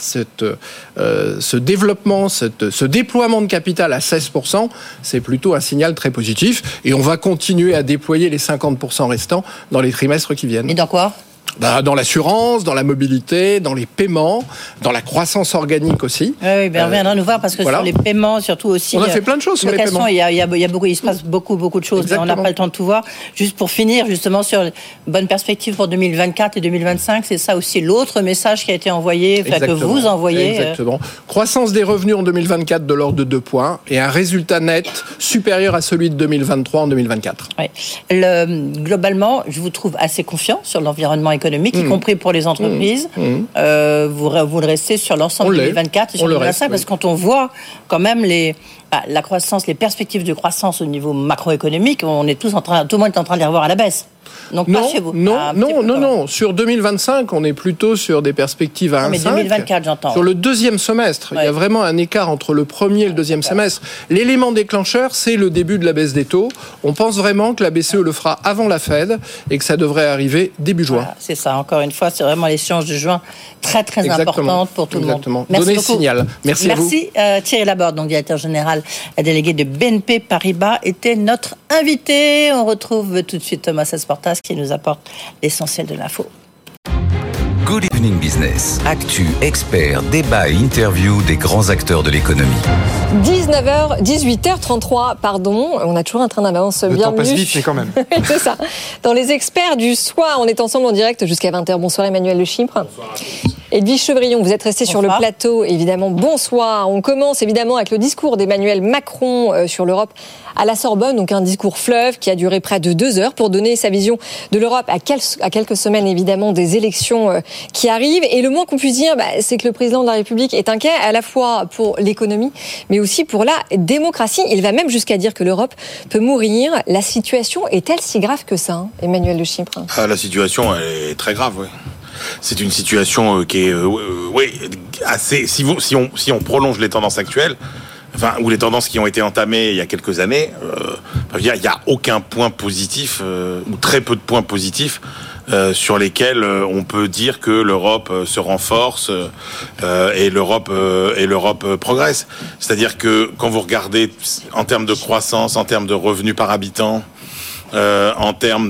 ce développement, ce déploiement de capital à 16%, c'est plutôt un signal très positif. Et on va continuer à déployer les 50% restants dans les trimestres qui viennent. Et dans quoi ? Dans l'assurance, dans la mobilité, dans les paiements, dans la croissance organique aussi. Oui, on viendra nous voir parce que sur les paiements, surtout aussi. On a fait plein de choses sur les paiements. Il se passe beaucoup de choses. Mais on n'a pas le temps de tout voir. Juste pour finir, justement, sur bonne perspective pour 2024 et 2025, c'est ça aussi l'autre message qui a été envoyé, que vous envoyez. Exactement. Croissance des revenus en 2024 de l'ordre de 2 points et un résultat net supérieur à celui de 2023 en 2024. Oui. Globalement, je vous trouve assez confiant sur l'environnement économique, y compris pour les entreprises. Vous le restez sur l'ensemble de 2024 et sur 2025, parce que quand on voit quand même la croissance, les perspectives de croissance au niveau macroéconomique, tout le monde est en train de les revoir à la baisse. Donc pas chez vous. Non. Sur 2025, on est plutôt sur des perspectives à 1,5. Mais 2024, j'entends. Sur le deuxième semestre, il y a vraiment un écart entre le premier et le deuxième semestre. L'élément déclencheur, c'est le début de la baisse des taux. On pense vraiment que la BCE le fera avant la Fed et que ça devrait arriver début juin. Voilà, c'est ça. Encore une fois, c'est vraiment l'échéance de juin très très importante pour tout le monde. Merci Donnez beaucoup. Signal. Merci à vous. Thierry Laborde, donc directeur général délégué de BNP Paribas, était notre invité. On retrouve tout de suite Thomas Asportas qui nous apporte l'essentiel de l'info. Good Evening Business. Actu, experts, débat et interview des grands acteurs de l'économie. 18h33, on a toujours un train d'avance bien passe vite, mais quand même. C'est ça. Dans les experts du soir, on est ensemble en direct jusqu'à 20h. Bonsoir Emmanuel Le Chypre. Bonsoir. Edwige Chevrillon, vous êtes resté sur le plateau, évidemment. Bonsoir. On commence évidemment avec le discours d'Emmanuel Macron sur l'Europe à la Sorbonne, donc un discours fleuve qui a duré près de 2 heures pour donner sa vision de l'Europe à quelques semaines évidemment des élections qui arrivent. Et le moins qu'on puisse dire, c'est que le président de la République est inquiet à la fois pour l'économie, mais aussi pour la démocratie. Il va même jusqu'à dire que l'Europe peut mourir. La situation est-elle si grave que ça, Emmanuel Le Chypre ? La situation, elle est très grave, oui. C'est une situation qui est assez. Si on prolonge les tendances actuelles, ou les tendances qui ont été entamées il y a quelques années, il y a aucun point positif ou très peu de points positifs sur lesquels on peut dire que l'Europe se renforce et l'Europe progresse. C'est-à-dire que quand vous regardez en termes de croissance, en termes de revenus par habitant, en termes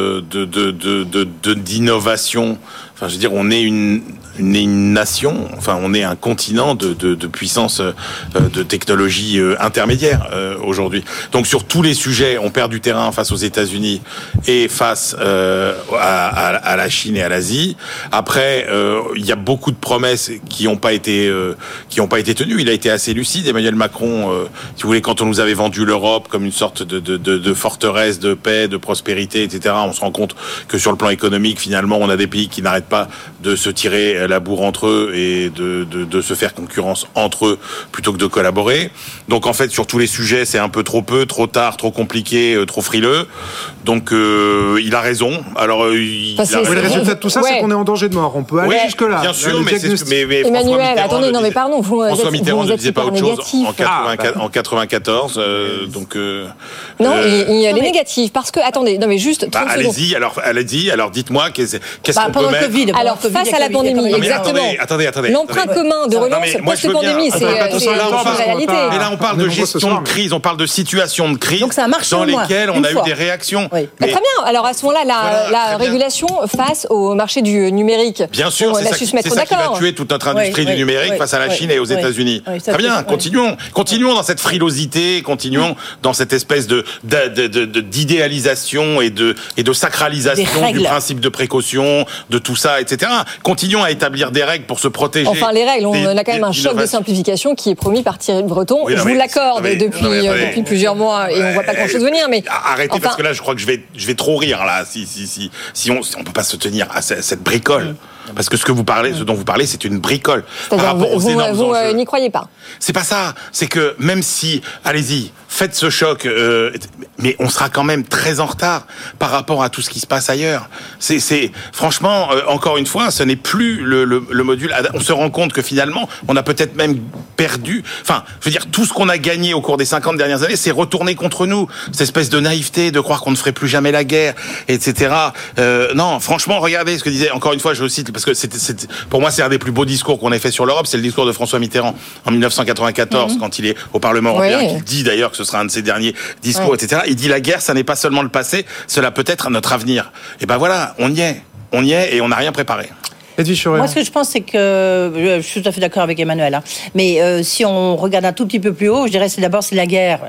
d'innovation. Enfin, je veux dire, on est une nation, on est un continent de puissance de technologie intermédiaire aujourd'hui. Donc sur tous les sujets, on perd du terrain face aux États-Unis et face à la Chine et à l'Asie. Après, il y a beaucoup de promesses qui n'ont pas été tenues. Il a été assez lucide, Emmanuel Macron, si vous voulez, quand on nous avait vendu l'Europe comme une sorte de forteresse de paix, de prospérité, etc. On se rend compte que sur le plan économique, finalement, on a des pays qui n'arrêtent pas de se tirer la bourre entre eux et de se faire concurrence entre eux plutôt que de collaborer. Donc en fait, sur tous les sujets, c'est un peu trop peu, trop tard, trop compliqué, trop frileux. Donc il a raison. Alors le résultat de tout ça, c'est qu'on est en danger de mort. On peut aller jusque-là. Bien sûr, mais Emmanuel, attendez, non mais pardon, François Mitterrand ne disait pas autre chose en 94. Non, il y a les négatifs parce que attendez, non mais juste 30 secondes. Allez-y. Alors dites-moi qu'est-ce qu'on peut mettre. Alors face à la pandémie, exactement. Attendez. L'emprunt commun de relance post-pandémie, c'est une réalité. Mais là, on parle de gestion de crise, on parle de situation de crise dans lesquelles on a eu des réactions. Très bien. Alors à ce moment-là, la régulation face au marché du numérique. Bien sûr, c'est ça qui va tuer toute notre industrie du numérique face à la Chine et aux États-Unis. Très bien, continuons dans cette frilosité, continuons dans cette espèce d'idéalisation et de sacralisation du principe de précaution, de tout ça, etc. Continuons à établir des règles pour se protéger. Enfin, les règles, on a quand même un choc de simplification qui est promis par Thierry Breton. Je vous l'accorde depuis plusieurs mois et on voit pas grand-chose venir. Mais arrêtez, parce que là, je crois que je vais trop rire là. Si on peut pas se tenir à cette bricole. Parce que ce dont vous parlez, c'est une bricole. C'est-à-dire, par rapport aux énormes enjeux. Vous n'y croyez pas. C'est pas ça. C'est que même si, allez-y, faites ce choc, mais on sera quand même très en retard par rapport à tout ce qui se passe ailleurs. Franchement, encore une fois, ce n'est plus le module. On se rend compte que finalement, on a peut-être même perdu. Enfin, je veux dire, tout ce qu'on a gagné au cours des 50 dernières années, c'est retourné contre nous. Cette espèce de naïveté de croire qu'on ne ferait plus jamais la guerre, etc. Non, franchement, regardez ce que disait. Encore une fois, je le cite parce que pour moi, c'est un des plus beaux discours qu'on ait fait sur l'Europe. C'est le discours de François Mitterrand en 1994, quand il est au Parlement européen, qui dit d'ailleurs que ce sera un de ses derniers discours, etc. Il dit la guerre, ça n'est pas seulement le passé, cela peut être notre avenir. Et ben voilà, on y est et on n'a rien préparé. Moi, ce que je pense, c'est que je suis tout à fait d'accord avec Emmanuel. Mais si on regarde un tout petit peu plus haut, je dirais c'est la guerre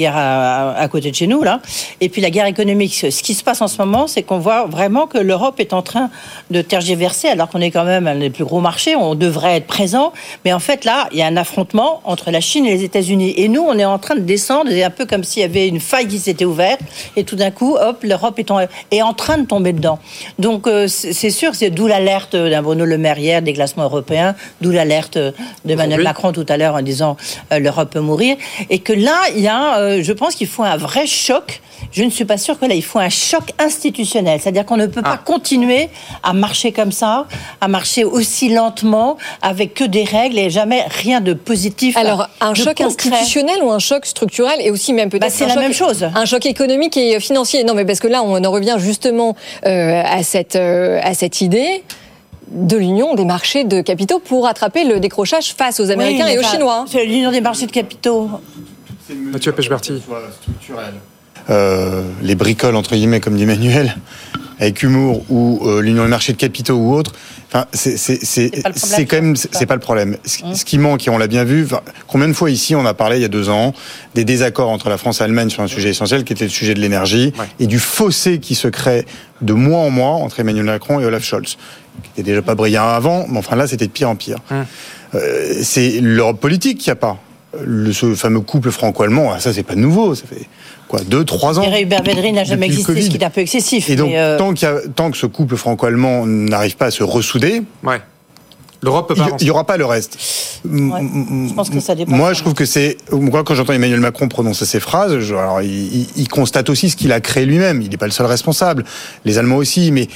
à côté de chez nous, là, et puis la guerre économique. Ce qui se passe en ce moment, c'est qu'on voit vraiment que l'Europe est en train de tergiverser, alors qu'on est quand même un des plus gros marchés, on devrait être présent. Mais en fait, là, il y a un affrontement entre la Chine et les États-Unis. Et nous, on est en train de descendre, c'est un peu comme s'il y avait une faille qui s'était ouverte, et tout d'un coup, hop, l'Europe est en train de tomber dedans. Donc, c'est sûr, c'est d'où l'alerte d'un Bruno Le Maire hier, des classements européens, d'où l'alerte d'Emmanuel Macron tout à l'heure en disant l'Europe peut mourir. Et que là, il y a, je pense qu'il faut un vrai choc. Je ne suis pas sûre que là, il faut un choc institutionnel. C'est-à-dire qu'on ne peut pas continuer à marcher comme ça, à marcher aussi lentement, avec que des règles et jamais rien de positif. Alors, un choc institutionnel ou un choc structurel et aussi même peut-être c'est la même chose. Un choc économique et financier. Non, mais parce que là, on en revient justement à cette idée de l'union des marchés de capitaux pour attraper le décrochage face aux Américains et aux Chinois. C'est l'union des marchés de capitaux. Mathieu Pechberti. Les bricoles, entre guillemets, comme dit Emmanuel, avec humour, ou l'union des marchés de capitaux ou autre, enfin, c'est quand même, c'est pas le problème. Ce qui manque, et on l'a bien vu, combien de fois ici on a parlé il y a 2 ans des désaccords entre la France et l'Allemagne sur un sujet essentiel qui était le sujet de l'énergie, et du fossé qui se crée de mois en mois entre Emmanuel Macron et Olaf Scholz, qui était déjà pas brillant avant, mais enfin là c'était de pire en pire. C'est l'Europe politique qu'il n'y a pas. Ce fameux couple franco-allemand, ça c'est pas nouveau, ça fait 2-3 ans. Hubert Védrine n'a jamais existé, ce qui est un peu excessif. Et donc, tant que ce couple franco-allemand n'arrive pas à se ressouder, l'Europe peut pas avancer. Il n'y aura pas le reste. Je pense que ça dépend. Moi, je trouve que c'est... Moi, quand j'entends Emmanuel Macron prononcer ces phrases, alors, il constate aussi ce qu'il a créé lui-même. Il n'est pas le seul responsable. Les Allemands aussi. Mais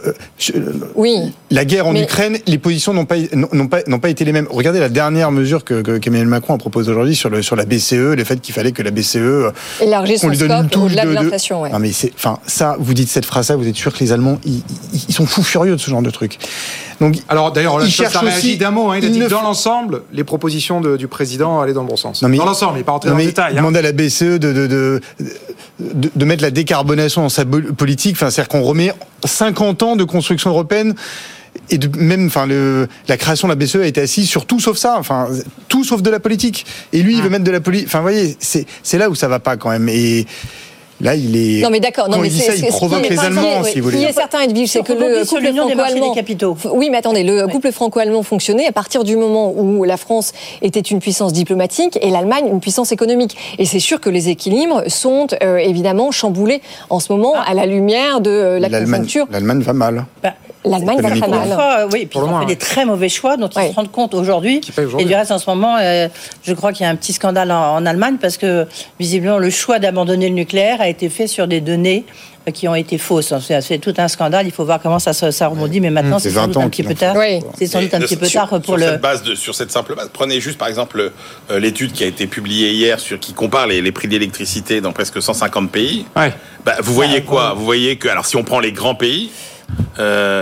la guerre en Ukraine, les positions n'ont pas été les mêmes. Regardez la dernière mesure qu'Emmanuel Macron a proposée aujourd'hui sur la BCE, le fait qu'il fallait que la BCE... élargisse son scope au-delà de l'inflation. Non, mais ça, vous dites cette phrase-là, vous êtes sûr que les Allemands, ils sont fous furieux de ce genre de truc. Donc, alors d'ailleurs, ça réagit d'un mot. Il a dit que dans l'ensemble, les propositions du président allaient dans le bon sens. Dans l'ensemble, il n'est pas rentré dans le détail. Il demande à la BCE de mettre la décarbonation dans sa politique. C'est-à-dire qu'on remet 50 ans de construction européenne. Et la création de la BCE a été assise sur tout sauf ça. Tout sauf de la politique. Et lui, il veut mettre de la politique. Vous voyez, c'est là où ça va pas quand même. Et là, il est. Non, mais d'accord. Quand il dit ça, il provoque les Allemands, si vous voulez. Ce qui est certain, Edwige, c'est que le couple franco-allemand. Oui, mais attendez, le couple franco-allemand fonctionnait à partir du moment où la France était une puissance diplomatique et l'Allemagne une puissance économique. Et c'est sûr que les équilibres sont évidemment chamboulés en ce moment à la lumière de la conjoncture. L'Allemagne va mal. L'Allemagne va très mal. Oui, puis ils ont fait des très mauvais choix dont ils se rendent compte aujourd'hui. Et du reste, en ce moment, je crois qu'il y a un petit scandale en Allemagne parce que visiblement le choix d'abandonner le nucléaire a été fait sur des données qui ont été fausses. C'est tout un scandale. Il faut voir comment ça rebondit. Mais maintenant, c'est sans doute un petit peu tard. C'est sans doute un petit peu tard pour sur cette simple base. Prenez juste par exemple l'étude qui a été publiée hier qui compare les prix d'électricité dans presque 150 pays. Vous voyez quoi ? Vous voyez que alors si on prend les grands pays.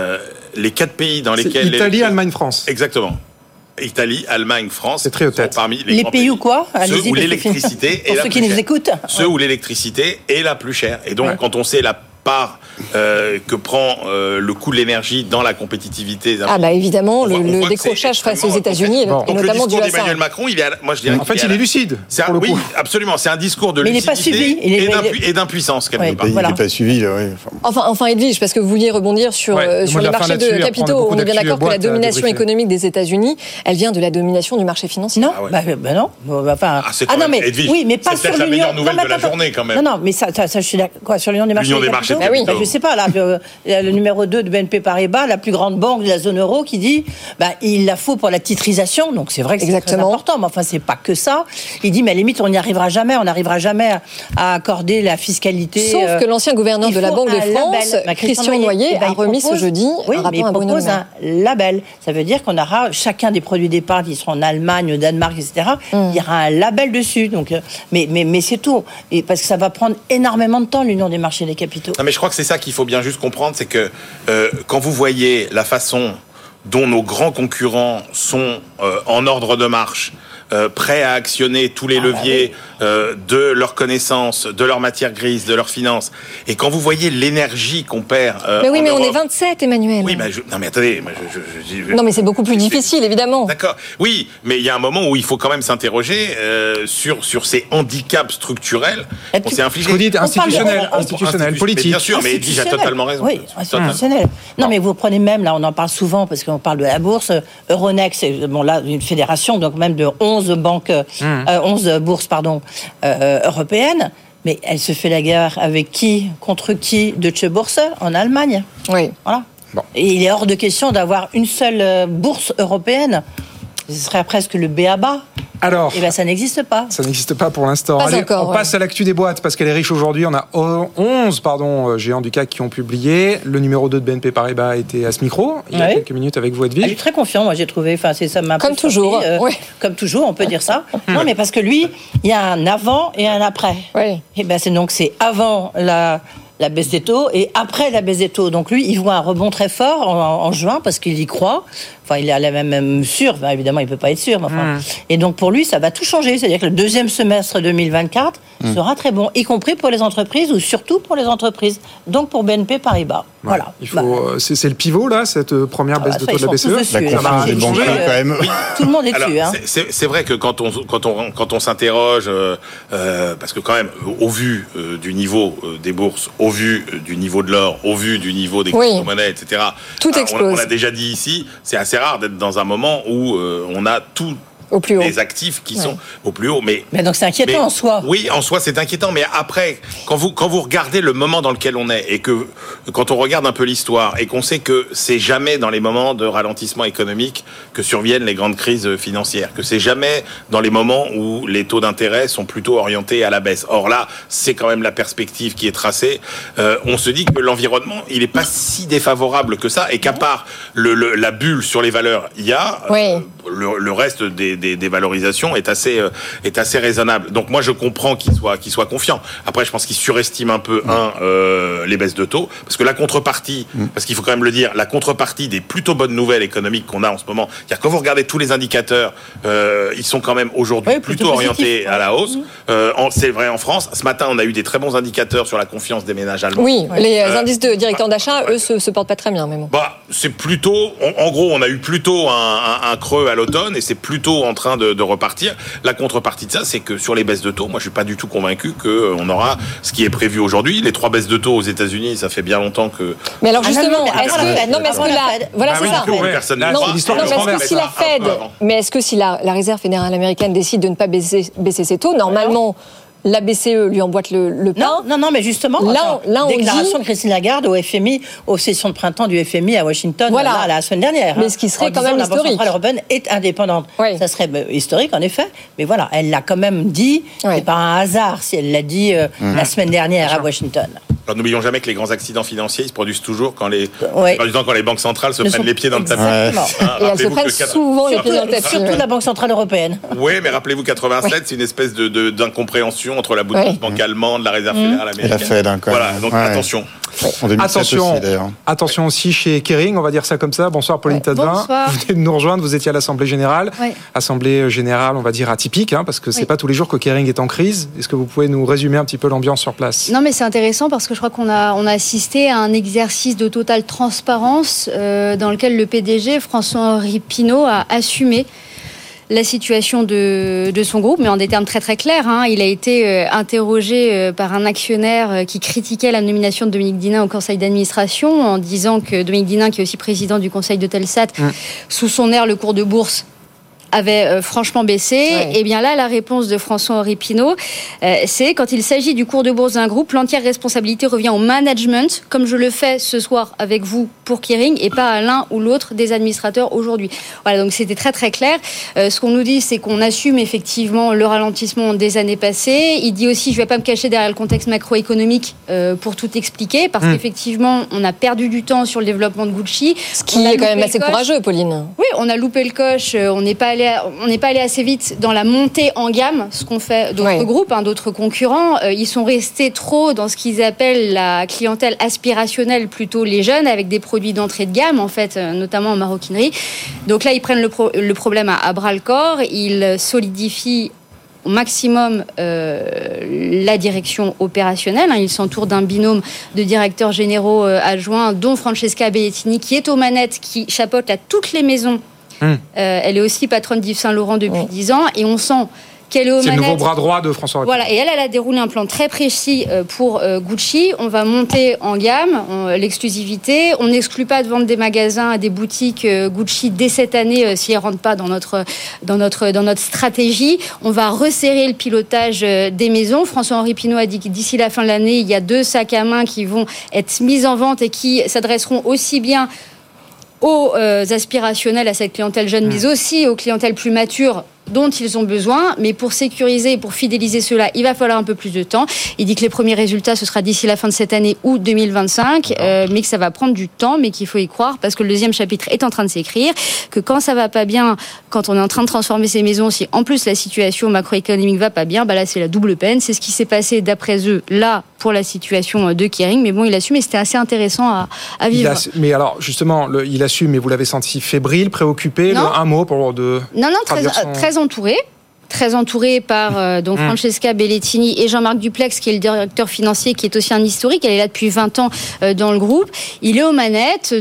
les 4 pays dans lesquels... Italie, Allemagne, France. Exactement. Italie, Allemagne, France. C'est très haut tête. Parmi les pays où quoi? Ceux où l'électricité est la plus chère. Pour ceux qui nous écoutent. Ceux où l'électricité est la plus chère. Et donc, quand on sait la part que prend le coût de l'énergie dans la compétitivité. Évidemment, le décrochage face aux États-Unis, et notamment dû à ça. Le discours d'Emmanuel Macron, moi je dirais. En fait, il est lucide. Oui, absolument. C'est un discours de lucidité et d'impuissance quelque part. Il n'est pas suivi. Oui. Enfin, Edwige, parce que vous vouliez rebondir sur les marchés de capitaux. On est bien d'accord que la domination économique des États-Unis, elle vient de la domination du marché financier. Non, non. Oui, mais pas sur l'union. C'est la meilleure nouvelle de la journée quand même. Non, mais ça, je suis d'accord. Sur l'union des marchés de capitaux. Je sais pas, là, le numéro 2 de BNP Paribas, la plus grande banque de la zone euro, qui dit il la faut pour la titrisation. Donc c'est vrai que c'est très important, mais enfin c'est pas que ça. Il dit mais à la limite on n'y arrivera jamais, à accorder la fiscalité. Sauf que l'ancien gouverneur de la Banque de France, Christian Noyer, a remis ce jeudi un rapport à Bruno Le Maire. Un label. Ça veut dire qu'on aura chacun des produits d'épargne qui seront en Allemagne, au Danemark, etc. Il y aura un label dessus. Donc, mais c'est tout. Et parce que ça va prendre énormément de temps l'union des marchés des capitaux. Non mais je crois que c'est ça qu'il faut bien juste comprendre, c'est que quand vous voyez la façon dont nos grands concurrents sont en ordre de marche, prêts à actionner tous les leviers de leurs connaissances, de leurs matières grises, de leurs finances, et quand vous voyez l'énergie qu'on perd... mais oui, mais on est 27, Emmanuel. Oui, non mais attendez... Non mais c'est beaucoup plus difficile, évidemment. D'accord, oui, mais il y a un moment où il faut quand même s'interroger sur ces handicaps structurels qu'on s'est infligés. Vous dites institutionnel, politique. Mais bien sûr, mais Edwige a totalement raison. Oui, institutionnel. Non mais vous prenez même, là on en parle souvent, parce qu'on parle de la bourse, Euronext, là, une fédération, donc même de 11 banques, 11 bourses, européennes, mais elle se fait la guerre avec qui, contre qui? Deutsche Börse en Allemagne. Oui. Voilà. Bon. Et il est hors de question d'avoir une seule bourse européenne. Ce serait presque le b.a.-ba. Alors, ça n'existe pas. Ça n'existe pas pour l'instant. Allez, on passe à l'actu des boîtes parce qu'elle est riche aujourd'hui. On a 11 géants du CAC qui ont publié. Le numéro 2 de BNP Paribas était à ce micro il y a quelques minutes avec vous, Edwige. Il est très confiant, moi j'ai trouvé. Enfin, ça m'a comme toujours. Comme toujours, on peut dire ça. Non, mais parce que lui, il y a un avant et un après. Oui. Et c'est avant la baisse des taux et après la baisse des taux. Donc lui, il voit un rebond très fort en juin parce qu'il y croit. Enfin, il est même sûr. Enfin, évidemment, il ne peut pas être sûr. Mais enfin. Et donc, pour lui, ça va tout changer. C'est-à-dire que le deuxième semestre 2024 sera très bon, y compris pour les entreprises ou surtout pour les entreprises. Donc, pour BNP Paribas. Ouais. Voilà. C'est le pivot, là, cette première baisse de taux de la BCE. La conférence des banquiers, quand même. Oui. Tout le monde est dessus. Hein. C'est vrai que quand on s'interroge, parce que quand même, au vu du niveau des bourses, au vu du niveau de l'or, au vu du niveau des crypto-monnaies, etc. Tout explose. On l'a déjà dit ici, c'est assez rare d'être dans un moment où on a tout au plus haut. Les actifs qui sont au plus haut. Mais donc c'est inquiétant en soi. Oui, en soi c'est inquiétant, mais après, quand vous regardez le moment dans lequel on est, et que quand on regarde un peu l'histoire, et qu'on sait que c'est jamais dans les moments de ralentissement économique que surviennent les grandes crises financières, que c'est jamais dans les moments où les taux d'intérêt sont plutôt orientés à la baisse. Or là, c'est quand même la perspective qui est tracée. On se dit que l'environnement, il est pas si défavorable que ça, et qu'à part la bulle sur les valeurs, il y a le reste des valorisations est assez raisonnable. Donc moi je comprends qu'il soit confiant. Après je pense qu'il surestime un peu les baisses de taux, parce que la contrepartie, parce qu'il faut quand même le dire, la contrepartie des plutôt bonnes nouvelles économiques qu'on a en ce moment, c'est-à-dire quand vous regardez tous les indicateurs, ils sont quand même aujourd'hui plutôt orientés à la hausse. C'est vrai en France. Ce matin on a eu des très bons indicateurs sur la confiance des ménages allemands. Oui, les indices de directeurs d'achat, eux, se portent pas très bien, mais bon. C'est plutôt, en gros, on a eu plutôt un creux à l'automne, et c'est plutôt en train de repartir. La contrepartie de ça, c'est que sur les baisses de taux, moi je suis pas du tout convaincu qu'on aura ce qui est prévu aujourd'hui. Les 3 baisses de taux aux États-Unis, ça fait bien longtemps que. Mais alors justement, est-ce que si la Réserve fédérale américaine décide de ne pas baisser ses taux, normalement la BCE lui emboîte le pain. Non, mais justement, déclaration de Christine Lagarde au FMI, aux sessions de printemps du FMI à Washington, la semaine dernière. Mais ce qui serait quand même historique. La Banque centrale européenne est indépendante. Oui. Ça serait historique, en effet. Mais voilà, elle l'a quand même dit. C'est pas un hasard si elle l'a dit la semaine dernière à Washington. Alors, n'oublions jamais que les grands accidents financiers, ils se produisent toujours quand les banques centrales se prennent les pieds dans le tapis. Et elles se prennent souvent les pieds dans le tapis. Surtout la Banque Centrale Européenne. Oui, mais rappelez-vous, 87, c'est une espèce d'incompréhension entre la banque allemande, la réserve fédérale américaine. Et la Fed, quand voilà, donc attention. En 2007 aussi, d'ailleurs. Attention aussi chez Kering, on va dire ça comme ça. Bonsoir Pauline Tadevin. Bonsoir. Vous venez de nous rejoindre, vous étiez à l'Assemblée Générale. Oui. Assemblée Générale, on va dire atypique, parce que c'est pas tous les jours que Kering est en crise. Est-ce que vous pouvez nous résumer un petit peu l'ambiance sur place ? Non, mais c'est intéressant parce que je crois qu'on a assisté à un exercice de totale transparence dans lequel le PDG, François-Henri Pinault, a assumé la situation de son groupe, mais en des termes très très clairs. Il a été interrogé par un actionnaire qui critiquait la nomination de Dominique D'Hinnin au conseil d'administration en disant que Dominique D'Hinnin, qui est aussi président du conseil de Telsat, sous son air, le cours de bourse avait franchement baissé. Et bien là, la réponse de François-Henri Pinault, c'est quand il s'agit du cours de bourse d'un groupe, l'entière responsabilité revient au management, comme je le fais ce soir avec vous pour Kering, et pas à l'un ou l'autre des administrateurs aujourd'hui. Voilà, donc c'était très très clair. Ce qu'on nous dit, c'est qu'on assume effectivement le ralentissement des années passées. Il dit aussi, je ne vais pas me cacher derrière le contexte macroéconomique pour tout expliquer, parce qu'effectivement, on a perdu du temps sur le développement de Gucci. Ce qui est quand même assez courageux, Pauline. Oui, on a loupé le coche, on n'est pas allé assez vite dans la montée en gamme, ce qu'ont fait d'autres groupes, d'autres concurrents. Ils sont restés trop dans ce qu'ils appellent la clientèle aspirationnelle, plutôt les jeunes, avec des produits d'entrée de gamme, en fait, notamment en maroquinerie. Donc là, ils prennent le problème à bras-le-corps. Ils solidifient au maximum la direction opérationnelle. Ils s'entourent d'un binôme de directeurs généraux adjoints, dont Francesca Bellettini, qui est aux manettes, qui chapeaute toutes les maisons. Elle est aussi patronne d'Yves Saint Laurent depuis 10 ans, et on sent qu'elle est aux manettes. C'est le nouveau bras droit de François Hollande. Voilà, et elle a déroulé un plan très précis pour Gucci. On va monter en gamme, l'exclusivité. On n'exclut pas de vendre des magasins à des boutiques Gucci dès cette année si elles ne rentrent pas dans notre stratégie. On va resserrer le pilotage des maisons. François-Henri Pinault a dit que d'ici la fin de l'année, il y a 2 sacs à main qui vont être mis en vente et qui s'adresseront aussi bien aux aspirationnels, à cette clientèle jeune, mais aussi aux clientèles plus matures dont ils ont besoin, mais pour sécuriser et pour fidéliser cela, il va falloir un peu plus de temps. Il dit que les premiers résultats, ce sera d'ici la fin de cette année ou 2025, mais que ça va prendre du temps, mais qu'il faut y croire, parce que le deuxième chapitre est en train de s'écrire, que quand ça va pas bien, quand on est en train de transformer ces maisons, si en plus la situation macroéconomique va pas bien, là c'est la double peine. C'est ce qui s'est passé d'après eux, là, pour la situation de Kering, mais bon, il assume, et c'était assez intéressant à vivre. Mais alors, justement, il assume, mais vous l'avez senti fébrile, préoccupé, un mot pour de... Non, très entouré par donc Francesca Bellettini et Jean-Marc Duplex, qui est le directeur financier, qui est aussi un historique. Elle est là depuis 20 ans dans le groupe. Il est aux manettes.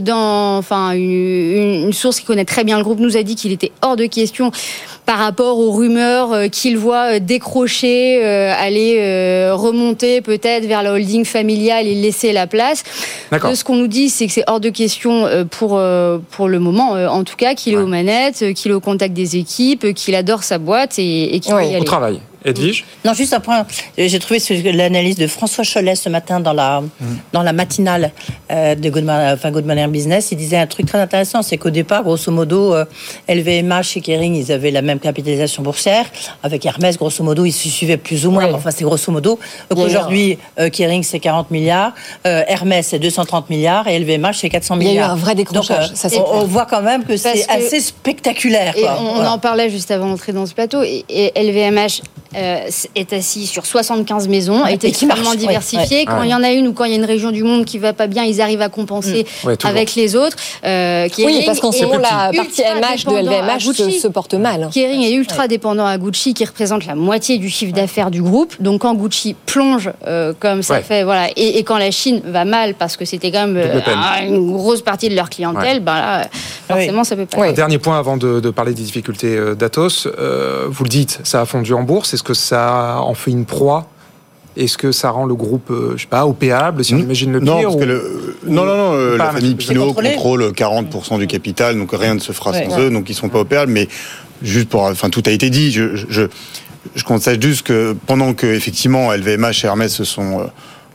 Une source qui connaît très bien le groupe nous a dit qu'il était hors de question, par rapport aux rumeurs qu'il voit décrocher, aller remonter peut-être vers la holding familiale et laisser la place. Ce qu'on nous dit, c'est que c'est hors de question pour le moment, en tout cas, qu'il est aux manettes, qu'il est au contact des équipes, qu'il adore sa boîte et qu'il va y aller. Au travail. Edwige ? Non, juste un point. J'ai trouvé l'analyse de François Chollet ce matin dans la matinale de Good Morning Business. Il disait un truc très intéressant, c'est qu'au départ, grosso modo, LVMH et Kering, ils avaient la même capitalisation boursière. Avec Hermès, grosso modo, ils se suivaient plus ou moins. Enfin, c'est grosso modo. Donc aujourd'hui, Kering, c'est 40 milliards. Hermès, c'est 230 milliards. Et LVMH, c'est 400 milliards. Il y a eu un vrai décrochage. Donc, on voit quand même que c'est assez spectaculaire. Et on en parlait juste avant d'entrer dans ce plateau. Et LVMH est assis sur 75 maisons, est extrêmement diversifié. Quand il y en a une ou quand il y a une région du monde qui va pas bien, ils arrivent à compenser avec les autres. Oui, parce qu'en ce moment, la partie MH de LVMH se porte mal. Kering est ultra dépendant à Gucci, qui représente la moitié du chiffre d'affaires du groupe. Donc quand Gucci plonge comme ça fait, et quand la Chine va mal, parce que c'était quand même une grosse partie de leur clientèle, là, forcément, ça peut pas. Un dernier point avant de parler des difficultés d'Atos. Vous le dites, ça a fondu en bourse. Est-ce que ça en fait une proie? Est-ce que ça rend le groupe, opéable, si on imagine le pire? Non, parce que la famille Pinault contrôle 40% du capital, donc rien ne se fera sans eux, donc ils ne sont pas opéables. Mais juste tout a été dit. Je constate juste que pendant que effectivement LVMH et Hermès se sont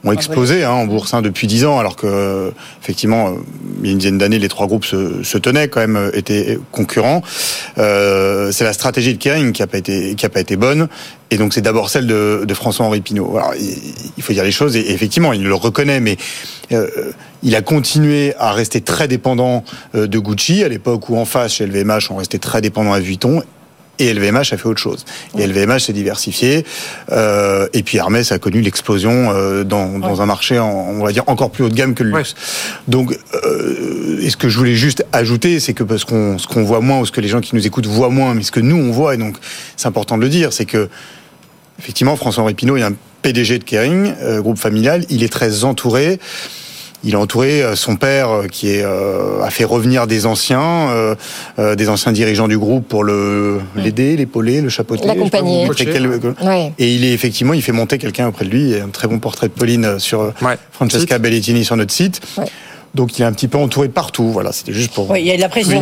ont explosé en bourse depuis 10 ans, alors que effectivement, il y a une dizaine d'années, les trois groupes se tenaient quand même, étaient concurrents. C'est la stratégie de Kering qui a pas été bonne, et donc c'est d'abord celle de François-Henri Pinault. Alors, il faut dire les choses, et effectivement, il le reconnaît, mais il a continué à rester très dépendant de Gucci, à l'époque où en face, chez LVMH, on restait très dépendant à Vuitton. Et LVMH a fait autre chose. Et LVMH s'est diversifié. Et puis Hermès a connu l'explosion dans un marché, on va dire, encore plus haut de gamme que le luxe. Donc, et ce que je voulais juste ajouter, c'est que parce ce qu'on voit moins, ou ce que les gens qui nous écoutent voient moins, mais ce que nous on voit, et donc c'est important de le dire, c'est que effectivement, François-Henri Pinault, il y a un PDG de Kering, groupe familial, il est très entouré. Il a entouré son père qui a fait revenir des anciens dirigeants du groupe pour l'aider, l'épauler, le chapeauter. L'accompagner. Et il fait monter quelqu'un auprès de lui. Il y a un très bon portrait de Pauline sur Francesca Bellettini sur notre site. Ouais. Donc il est un petit peu entouré de partout. Voilà, c'était juste pour. Oui, il y a de la pression.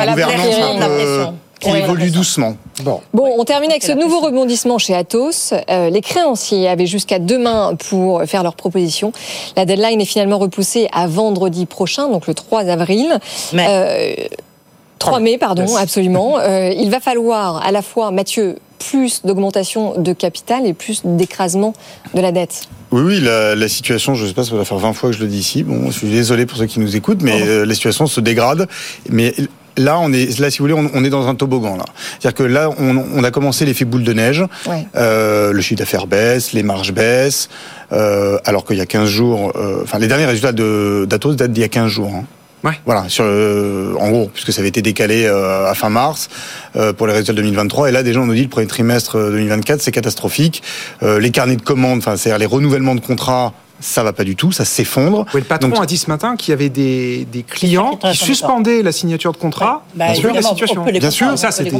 Qui évolue doucement. Bon, on termine avec ce nouveau rebondissement chez Atos. Les créanciers avaient jusqu'à demain pour faire leur proposition. La deadline est finalement repoussée à vendredi prochain, donc le 3 avril. 3 mai, pardon, absolument. Il va falloir à la fois, Mathieu, plus d'augmentation de capital et plus d'écrasement de la dette. Oui, la situation, je ne sais pas, ça va faire 20 fois que je le dis ici. Bon, je suis désolé pour ceux qui nous écoutent, mais la situation se dégrade. Mais là, si vous voulez, on est dans un toboggan, là. C'est-à-dire que là, on a commencé l'effet boule de neige. Ouais. Le chiffre d'affaires baisse, les marges baissent, alors qu'il y a 15 jours, les derniers résultats d'Atos datent d'il y a 15 jours, hein. Ouais. Voilà, en gros, puisque ça avait été décalé à fin mars pour les résultats 2023, et là déjà on nous dit le premier trimestre 2024 c'est catastrophique. Les carnets de commandes, c'est-à-dire les renouvellements de contrats, ça va pas du tout, ça s'effondre. Oui, le patron a dit ce matin qu'il y avait des clients qui suspendaient la signature de contrat sur la situation. Bien sûr, ça c'était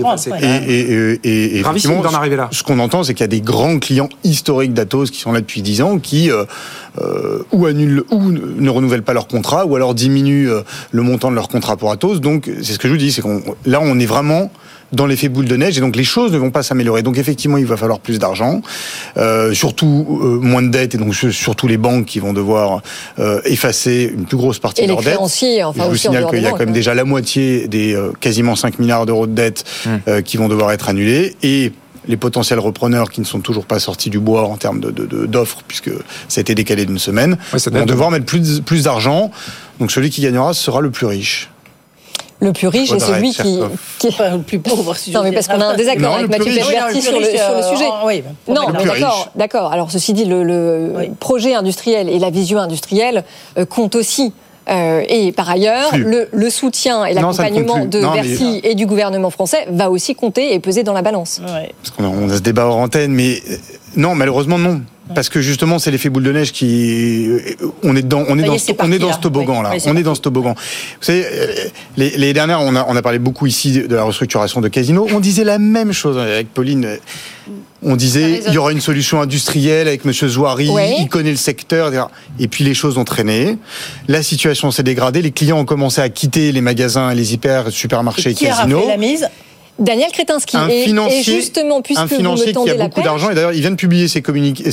et gravissime d'en arriver là. Ce qu'on entend, c'est qu'il y a des grands clients historiques d'Atos qui sont là depuis 10 ans, qui ou annulent ou ne renouvellent pas leur contrat, ou alors diminuent le montant de leur contrat pour Atos. Donc c'est ce que je vous dis, c'est là on est vraiment dans l'effet boule de neige, et donc les choses ne vont pas s'améliorer. Donc effectivement, il va falloir plus d'argent, surtout moins de dettes, et donc surtout les banques qui vont devoir effacer une plus grosse partie de leurs dettes. Je vous signale qu'il y a quand même déjà la moitié des quasiment 5 milliards d'euros de dettes qui vont devoir être annulées, et les potentiels repreneurs qui ne sont toujours pas sortis du bois en termes d'offres, puisque ça a été décalé d'une semaine, vont devoir mettre plus d'argent. Donc celui qui gagnera sera le plus riche. Le plus riche est celui qui est le plus pauvre. Non, mais parce qu'on a un désaccord avec Mathieu Berti sur le sujet. Non, mais d'accord. Alors, ceci dit, le projet industriel et la vision industrielle comptent aussi. Et par ailleurs, le soutien et l'accompagnement de Bercy et du gouvernement français va aussi compter et peser dans la balance. Parce qu'on a ce débat hors antenne, mais non, malheureusement non. Parce que justement, c'est l'effet boule de neige on est dans ce toboggan là. On est dans ce toboggan. Vous savez, les dernières, on a parlé beaucoup ici de la restructuration de Casino. On disait la même chose avec Pauline. On disait il y aura une solution industrielle avec Monsieur Zouari, il connaît le secteur, etc. Et puis les choses ont traîné. La situation s'est dégradée. Les clients ont commencé à quitter les magasins, les hyper supermarchés et Casino. Qui a fait la mise ? Daniel Kretinsky, et justement, puisque vous me tendez la beaucoup d'argent, et d'ailleurs il vient de publier ses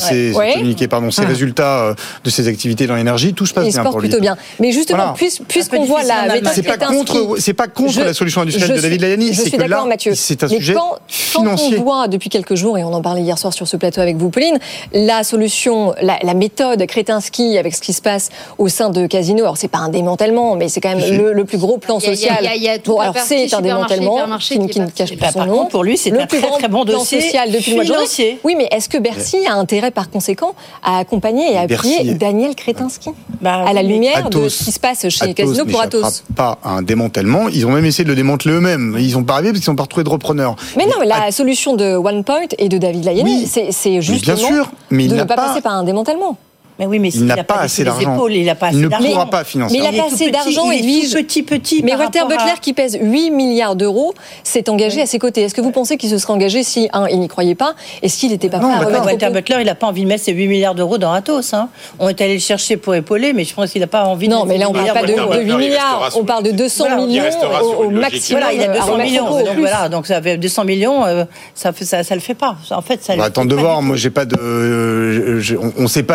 résultats de ses activités dans l'énergie, tout se passe bien pour lui. Plutôt bien. Mais justement, puisqu'on voit la méthode c'est pas contre la solution industrielle de David Layani, c'est que là, c'est un sujet financier. Quand on voit depuis quelques jours, et on en parlait hier soir sur ce plateau avec vous, Pauline, la solution, la méthode Kretinsky avec ce qui se passe au sein de Casino, alors c'est pas un démantèlement, mais c'est quand même le plus gros plan social. Alors c'est un démantèlement qui cache pas son nom. Pour lui, c'est un très bon dossier social depuis le mois de janvier. Oui, mais est-ce que Bercy a intérêt par conséquent à accompagner et à appuyer Daniel Kretinsky à la lumière de ce qui se passe chez Casino pour Atos? Pas un démantèlement. Ils ont même essayé de le démanteler eux-mêmes. Ils n'ont pas arrivé parce qu'ils n'ont pas retrouvé de repreneurs. Mais non, mais la solution de OnePoint et de David Layani, c'est justement de ne pas passer par un démantèlement. Mais oui, mais il n'a pas assez d'argent. Il n'a pas assez d'argent. Il ne pourra pas financer. Mais il n'a pas assez d'argent. Il est petit. Mais Walter Butler, qui pèse 8 milliards d'euros, s'est engagé à ses côtés. Est-ce que vous pensez qu'il se serait engagé si, il n'y croyait pas, et s'il n'était pas prêt à remettre Walter Butler, il n'a pas envie de mettre ses 8 milliards d'euros dans Atos. On est allé le chercher pour épauler, mais je pense qu'il n'a pas envie de mettre. Non, mais là, on ne parle pas de 8 milliards. On parle de 200 millions au maximum. Voilà, il a 200 millions. Donc, ça fait 200 millions, ça ne le fait pas. En fait, ça. On va attendre de voir. Moi, j'ai pas de. On ne sait pas. Non, mais il y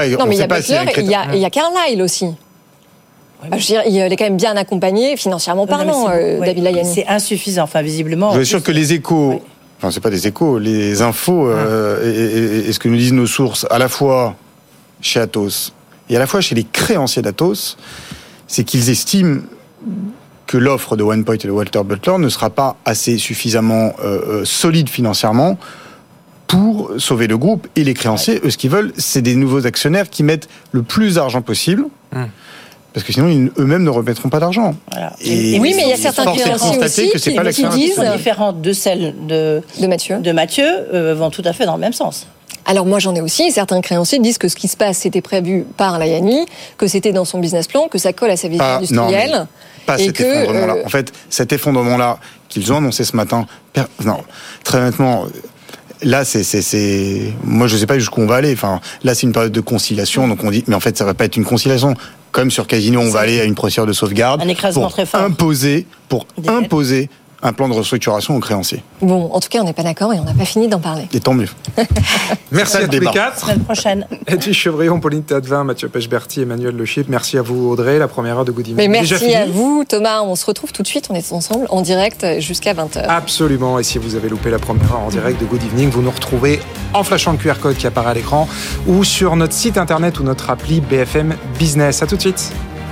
a Butler et il y a Carlyle aussi. Je veux dire, il est quand même bien accompagné financièrement parlant, David Layani. C'est insuffisant, enfin visiblement. Je suis sûr que les échos, enfin c'est pas des échos, les infos et ce que nous disent nos sources, à la fois chez Atos et à la fois chez les créanciers d'Atos, c'est qu'ils estiment que l'offre de OnePoint et de Walter Butler ne sera pas assez suffisamment solide financièrement pour sauver le groupe. Et les créanciers, eux, ce qu'ils veulent, c'est des nouveaux actionnaires qui mettent le plus d'argent possible. Parce que sinon, eux-mêmes ne remettront pas d'argent. Voilà. Oui, mais il y a certains créanciers aussi qui disent différentes de celles de Mathieu vont tout à fait dans le même sens. Alors moi j'en ai aussi, certains créanciers disent que ce qui se passe c'était prévu par Layani, que c'était dans son business plan, que ça colle à sa vision industrielle. Non, pas cet effondrement-là. En fait, cet effondrement-là qu'ils ont annoncé ce matin, non, très honnêtement, là moi je sais pas jusqu'où on va aller. Enfin, là c'est une période de conciliation, donc on dit, mais en fait ça va pas être une conciliation. Comme sur Casino, on va aller à une procédure de sauvegarde pour imposer un plan de restructuration aux créanciers. Bon, en tout cas, on n'est pas d'accord et on n'a pas fini d'en parler. Et tant mieux. Merci à tous les quatre. Semaine prochaine. Edwige Chevrillon, Pauline Tadevin, Mathieu Pechberti, Emmanuel Le Chip. Merci à vous, Audrey. La première heure de Good Evening. Mais merci à vous, Thomas. On se retrouve tout de suite. On est ensemble en direct jusqu'à 20h. Absolument. Et si vous avez loupé la première heure en direct de Good Evening, vous nous retrouvez en flashant le QR code qui apparaît à l'écran ou sur notre site internet ou notre appli BFM Business. À tout de suite.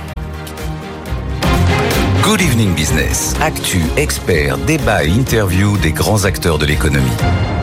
Good Evening Business. Actu, experts, débat et interview des grands acteurs de l'économie.